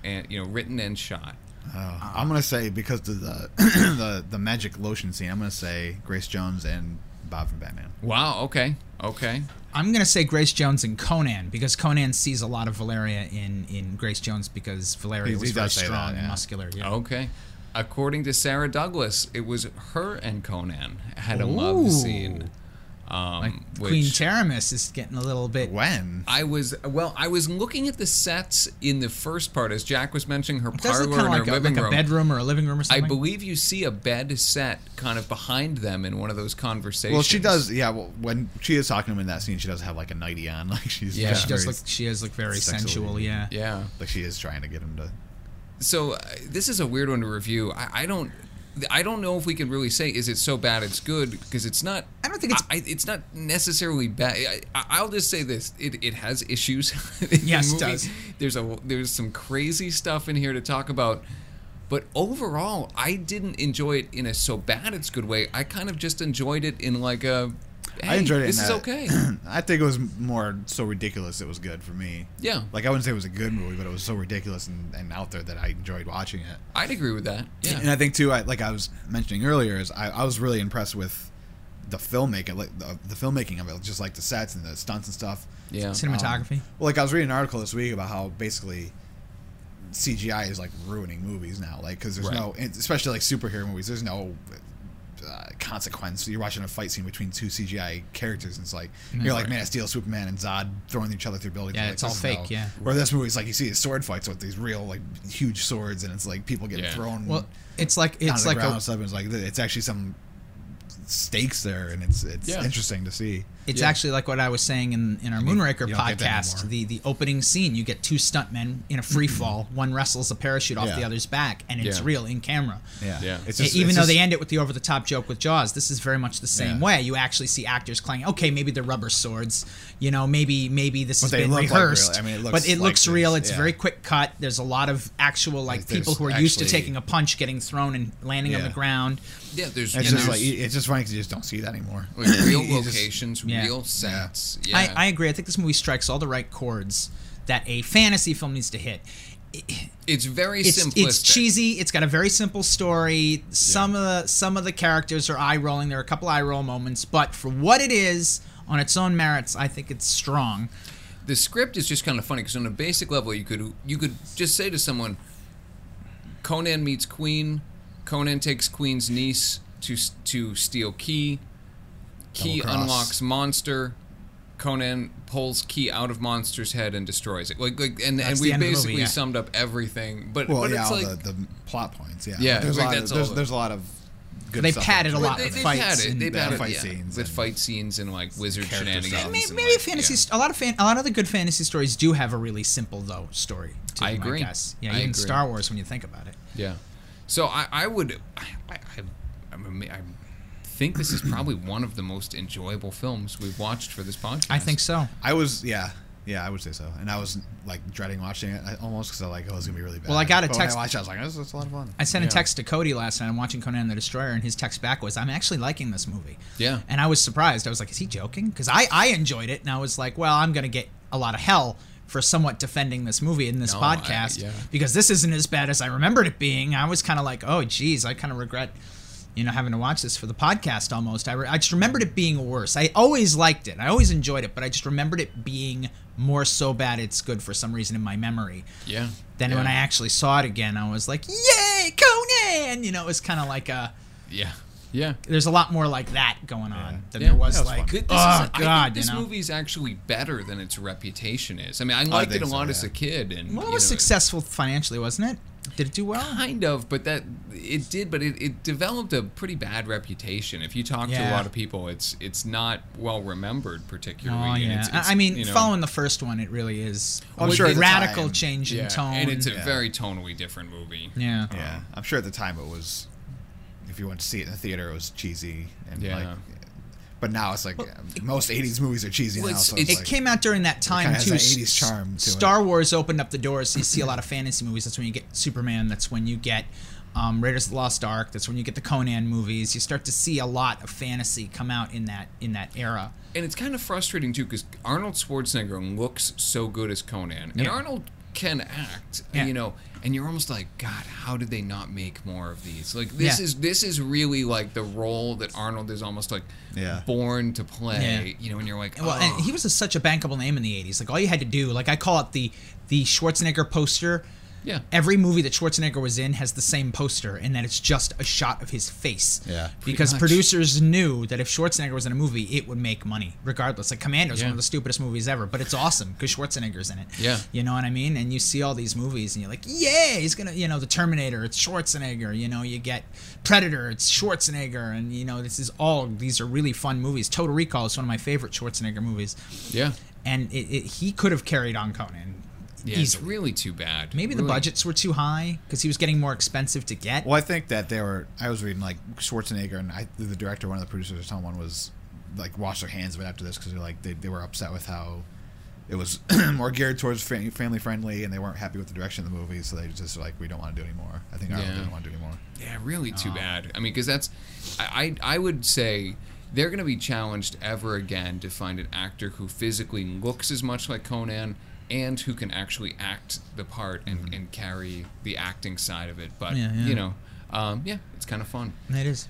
and written and shot. I'm gonna say because of the the magic lotion scene. I'm gonna say Grace Jones and Bob from Batman. Wow. Okay. I'm going to say Grace Jones and Conan, because Conan sees a lot of Valeria in Grace Jones, because Valeria was very strong and muscular. Yeah. Okay. According to Sarah Douglas, it was her and Conan had a love scene. Queen Taramis is getting a little bit. When I was looking at the sets in the first part, as Jack was mentioning her Does it parlor kind and of her like living a room. bedroom or a living room or something? I believe you see a bed set kind of behind them in one of those conversations. Well, she does. Yeah. Well, when she is talking to him in that scene, she does have like a nightie on. Like she's Yeah. She does look. She is look very sexually- sensual. Yeah. Yeah. like she is trying to get him to. So this is a weird one to review. I don't know if we can really say is it so bad it's good, because it's not. I don't think it's. It's not necessarily bad. I'll just say this: it has issues. in Yes, the it movie. does. There's some crazy stuff in here to talk about, but overall, I didn't enjoy it in a so bad it's good way. I kind of just enjoyed it in like a. Hey, I enjoyed it. This in is that, okay. I think it was more so ridiculous. It was good for me. Yeah, Like I wouldn't say it was a good movie, but it was so ridiculous and out there that I enjoyed watching it. I'd agree with that. Yeah, And I think too, like I was mentioning earlier, is I was really impressed with the filmmaking, like the filmmaking of it, just like the sets and the stunts and stuff. yeah. Cinematography. Well, like I was reading an article this week about how basically CGI is like ruining movies now, like because there's Right. no, especially like superhero movies, there's no consequence. You're watching a fight scene between two CGI characters, and it's like you're like Right. Man of Steel, Superman, and Zod throwing each other through buildings. Yeah, Like, it's all this is fake, yeah. Where this movie is like you see sword fights with these real like huge swords, and it's like people getting Yeah. thrown. Well, it's like down to it's the like ground a, and stuff. And it's like it's actually some stakes there, and it's Yeah. interesting to see. It's Yeah. actually like what I was saying in our Moonraker you don't get that podcast. anymore. The opening scene, you get two stuntmen in a free fall. One wrestles a parachute off Yeah. the other's back, and it's Yeah. real in camera. Yeah. It's Even it's though they end it with the over-the-top joke with Jaws, this is very much the same Yeah. way. You actually see actors clanging. Okay, maybe they're rubber swords. Maybe this has But they been look like rehearsed. real. I mean, it looks but it like looks this, real. It's yeah. very quick cut. There's a lot of actual like There's people who are used to actually- taking a punch, getting thrown and landing on Yeah. the ground. Yeah, there's It's you just know, like it's just funny because you just don't see that anymore. like real You just- locations, Yeah. real sets. Yeah, I agree. I think this movie strikes all the right chords that a fantasy film needs to hit. it's very It's simplistic. cheesy. It's got a very simple story. Some of the characters are eye rolling. There are a couple eye roll moments, but for what it is on its own merits, I think it's strong. The script is just kind of funny because on a basic level, you could just say to someone, Conan meets Queen. Conan takes Queen's niece to steal key. Key Double cross. unlocks monster. Conan pulls key out of monster's head and destroys it. And That's we the end of the basically movie, yeah. summed up everything. But Well, but yeah, it's all like the plot points. Yeah, Yeah, There's, like a lot that's of, all there's a lot of good They stuff padded in a it. lot they with had fights it. and- They Yeah, had it, fight yeah, scenes with and fight scenes and like wizard character shenanigans. stuff. and, Maybe like, fantasy. yeah. A lot of the good fantasy stories do have a really simple though story. To I them, agree. I guess. Yeah, I even agree. Star Wars when you think about it. Yeah. So I think this is probably one of the most enjoyable films we've watched for this podcast. I think so. I was I would say so, and I was like dreading watching it almost because I like it was gonna be really bad. Well, I got a But text- When I watched it, I was like, this is a lot of fun. I sent Yeah. a text to Cody last night. I'm watching Conan the Destroyer, and his text back was, "I'm actually liking this movie." Yeah. And I was surprised. I was like, "Is he joking?" Because I enjoyed it, and I was like, "Well, I'm gonna get a lot of hell for somewhat defending this movie in this No, podcast yeah. because this isn't as bad as I remembered it being." I was kind of like, "Oh, geez, I kind of regret." Having to watch this for the podcast almost. I just remembered it being worse. I always liked it. I always enjoyed it, but I just remembered it being more so bad it's good for some reason in my memory. Yeah. Then yeah. when I actually saw it again, I was like, "Yay, Conan!" It was kind of like Yeah. Yeah. there's a lot more like that going on than Yeah, there was that was like, fun. oh, I God, think this movie is actually better than its reputation is. I mean, I liked it think a lot so, as yeah. a kid, and Well, it was successful financially, wasn't it? Did it do well? Kind of, but it did. But it developed a pretty bad reputation. If you talk to a Yeah. lot of people, it's not well remembered particularly. Oh, and yeah. it's, I mean, you know, following the first one, it really is I'm a sure at the radical time- change in yeah, tone. and it's a Yeah. very tonally different movie. yeah. Yeah, I'm sure at the time it was. If you went to see it in the theater, it was cheesy and Yeah. like. But now it's like most '80s movies are cheesy Well, now. So it's- it's It like, came out during that time kinda has too. that 80s charm to it. Star Wars opened up the doors. So you see a lot of fantasy movies. That's when you get Superman. That's when you get Raiders of the Lost Ark. That's when you get the Conan movies. You start to see a lot of fantasy come out in that era. And it's kind of frustrating too because Arnold Schwarzenegger looks so good as Conan, and Yeah. Arnold can act, Yeah. you know, and you're almost like, God, how did they not make more of these? Like this is really like the role that Arnold is almost like born to play, you know, and you're like, Well, and he was such a bankable name in the 80s. Like all you had to do, like I call it the Schwarzenegger poster. Yeah. Every movie that Schwarzenegger was in has the same poster, and that it's just a shot of his face. Yeah. Because much. producers knew that if Schwarzenegger was in a movie, it would make money, regardless. Like Commando is Yeah. one of the stupidest movies ever, but it's awesome because Schwarzenegger's in it. Yeah. You know what I mean? And you see all these movies, and you're like, yeah, he's gonna, you know, the Terminator, it's Schwarzenegger. You know, you get Predator, it's Schwarzenegger, and you know, these are really fun movies. Total Recall is one of my favorite Schwarzenegger movies. Yeah. And he could have carried on Conan. Yeah, it's Easily. really too bad. Maybe the Really. budgets were too high because he was getting more expensive to get. Well, I think that I was reading like Schwarzenegger and the director, one of the producers or someone was like washed their hands of it after this because they're like they were upset with how it was more geared towards family friendly and they weren't happy with the direction of the movie, so they just were like, we don't want to do anymore. I think Arnold didn't want to do anymore. Yeah, really too bad. I mean, because that's, I would say they're going to be challenged ever again to find an actor who physically looks as much like Conan and who can actually act the part and carry the acting side of it. But, you know, it's kind of fun. It is.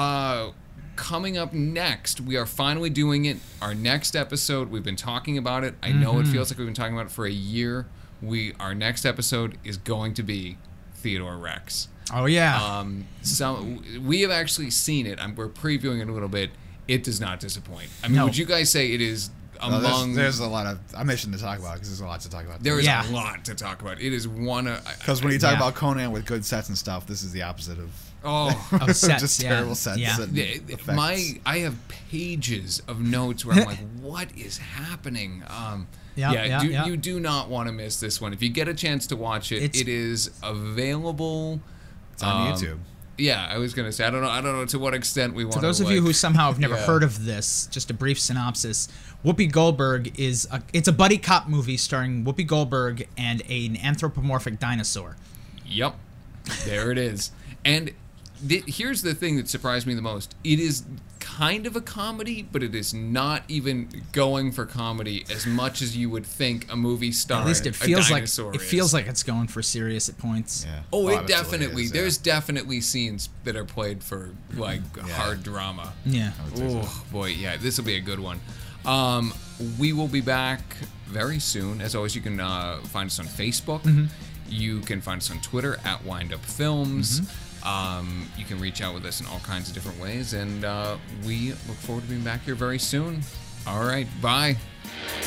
Coming up next, we are finally doing it. Our next episode, we've been talking about it. I know it feels like we've been talking about it for a year. Our next episode is going to be Theodore Rex. Oh, yeah. We have actually seen it. We're previewing it a little bit. It does not disappoint. I mean, No. would you guys say it is among... There's a lot of... I'm itching to talk about because there's a lot to talk about. There is Yeah. a lot to talk about. It is one of... Because when you talk Yeah. about Conan with good sets and stuff, this is the opposite of... Oh... Of sets, just yeah. terrible sets. Yeah. And effects. I have pages of notes where I'm like, what is happening? You do not want to miss this one. If you get a chance to watch it, it is available. It's on YouTube. Yeah, I was gonna say I don't know to what extent we want For those of you who somehow have never heard of this, just a brief synopsis. Whoopi Goldberg it's a buddy cop movie starring Whoopi Goldberg and an anthropomorphic dinosaur. Yep, there it is. And here's the thing that surprised me the most. It is kind of a comedy, but it is not even going for comedy as much as you would think a movie starring At least it a feels like dinosaur it is. feels like it's going for serious at points. Yeah. Oh, it absolutely definitely. is, There's definitely scenes that are played for like hard drama. Yeah. Oh boy, yeah, this will be a good one. We will be back very soon. As always, you can find us on Facebook. You can find us on Twitter at Wind Up Films. You can reach out with us in all kinds of different ways, and we look forward to being back here very soon. All right, bye.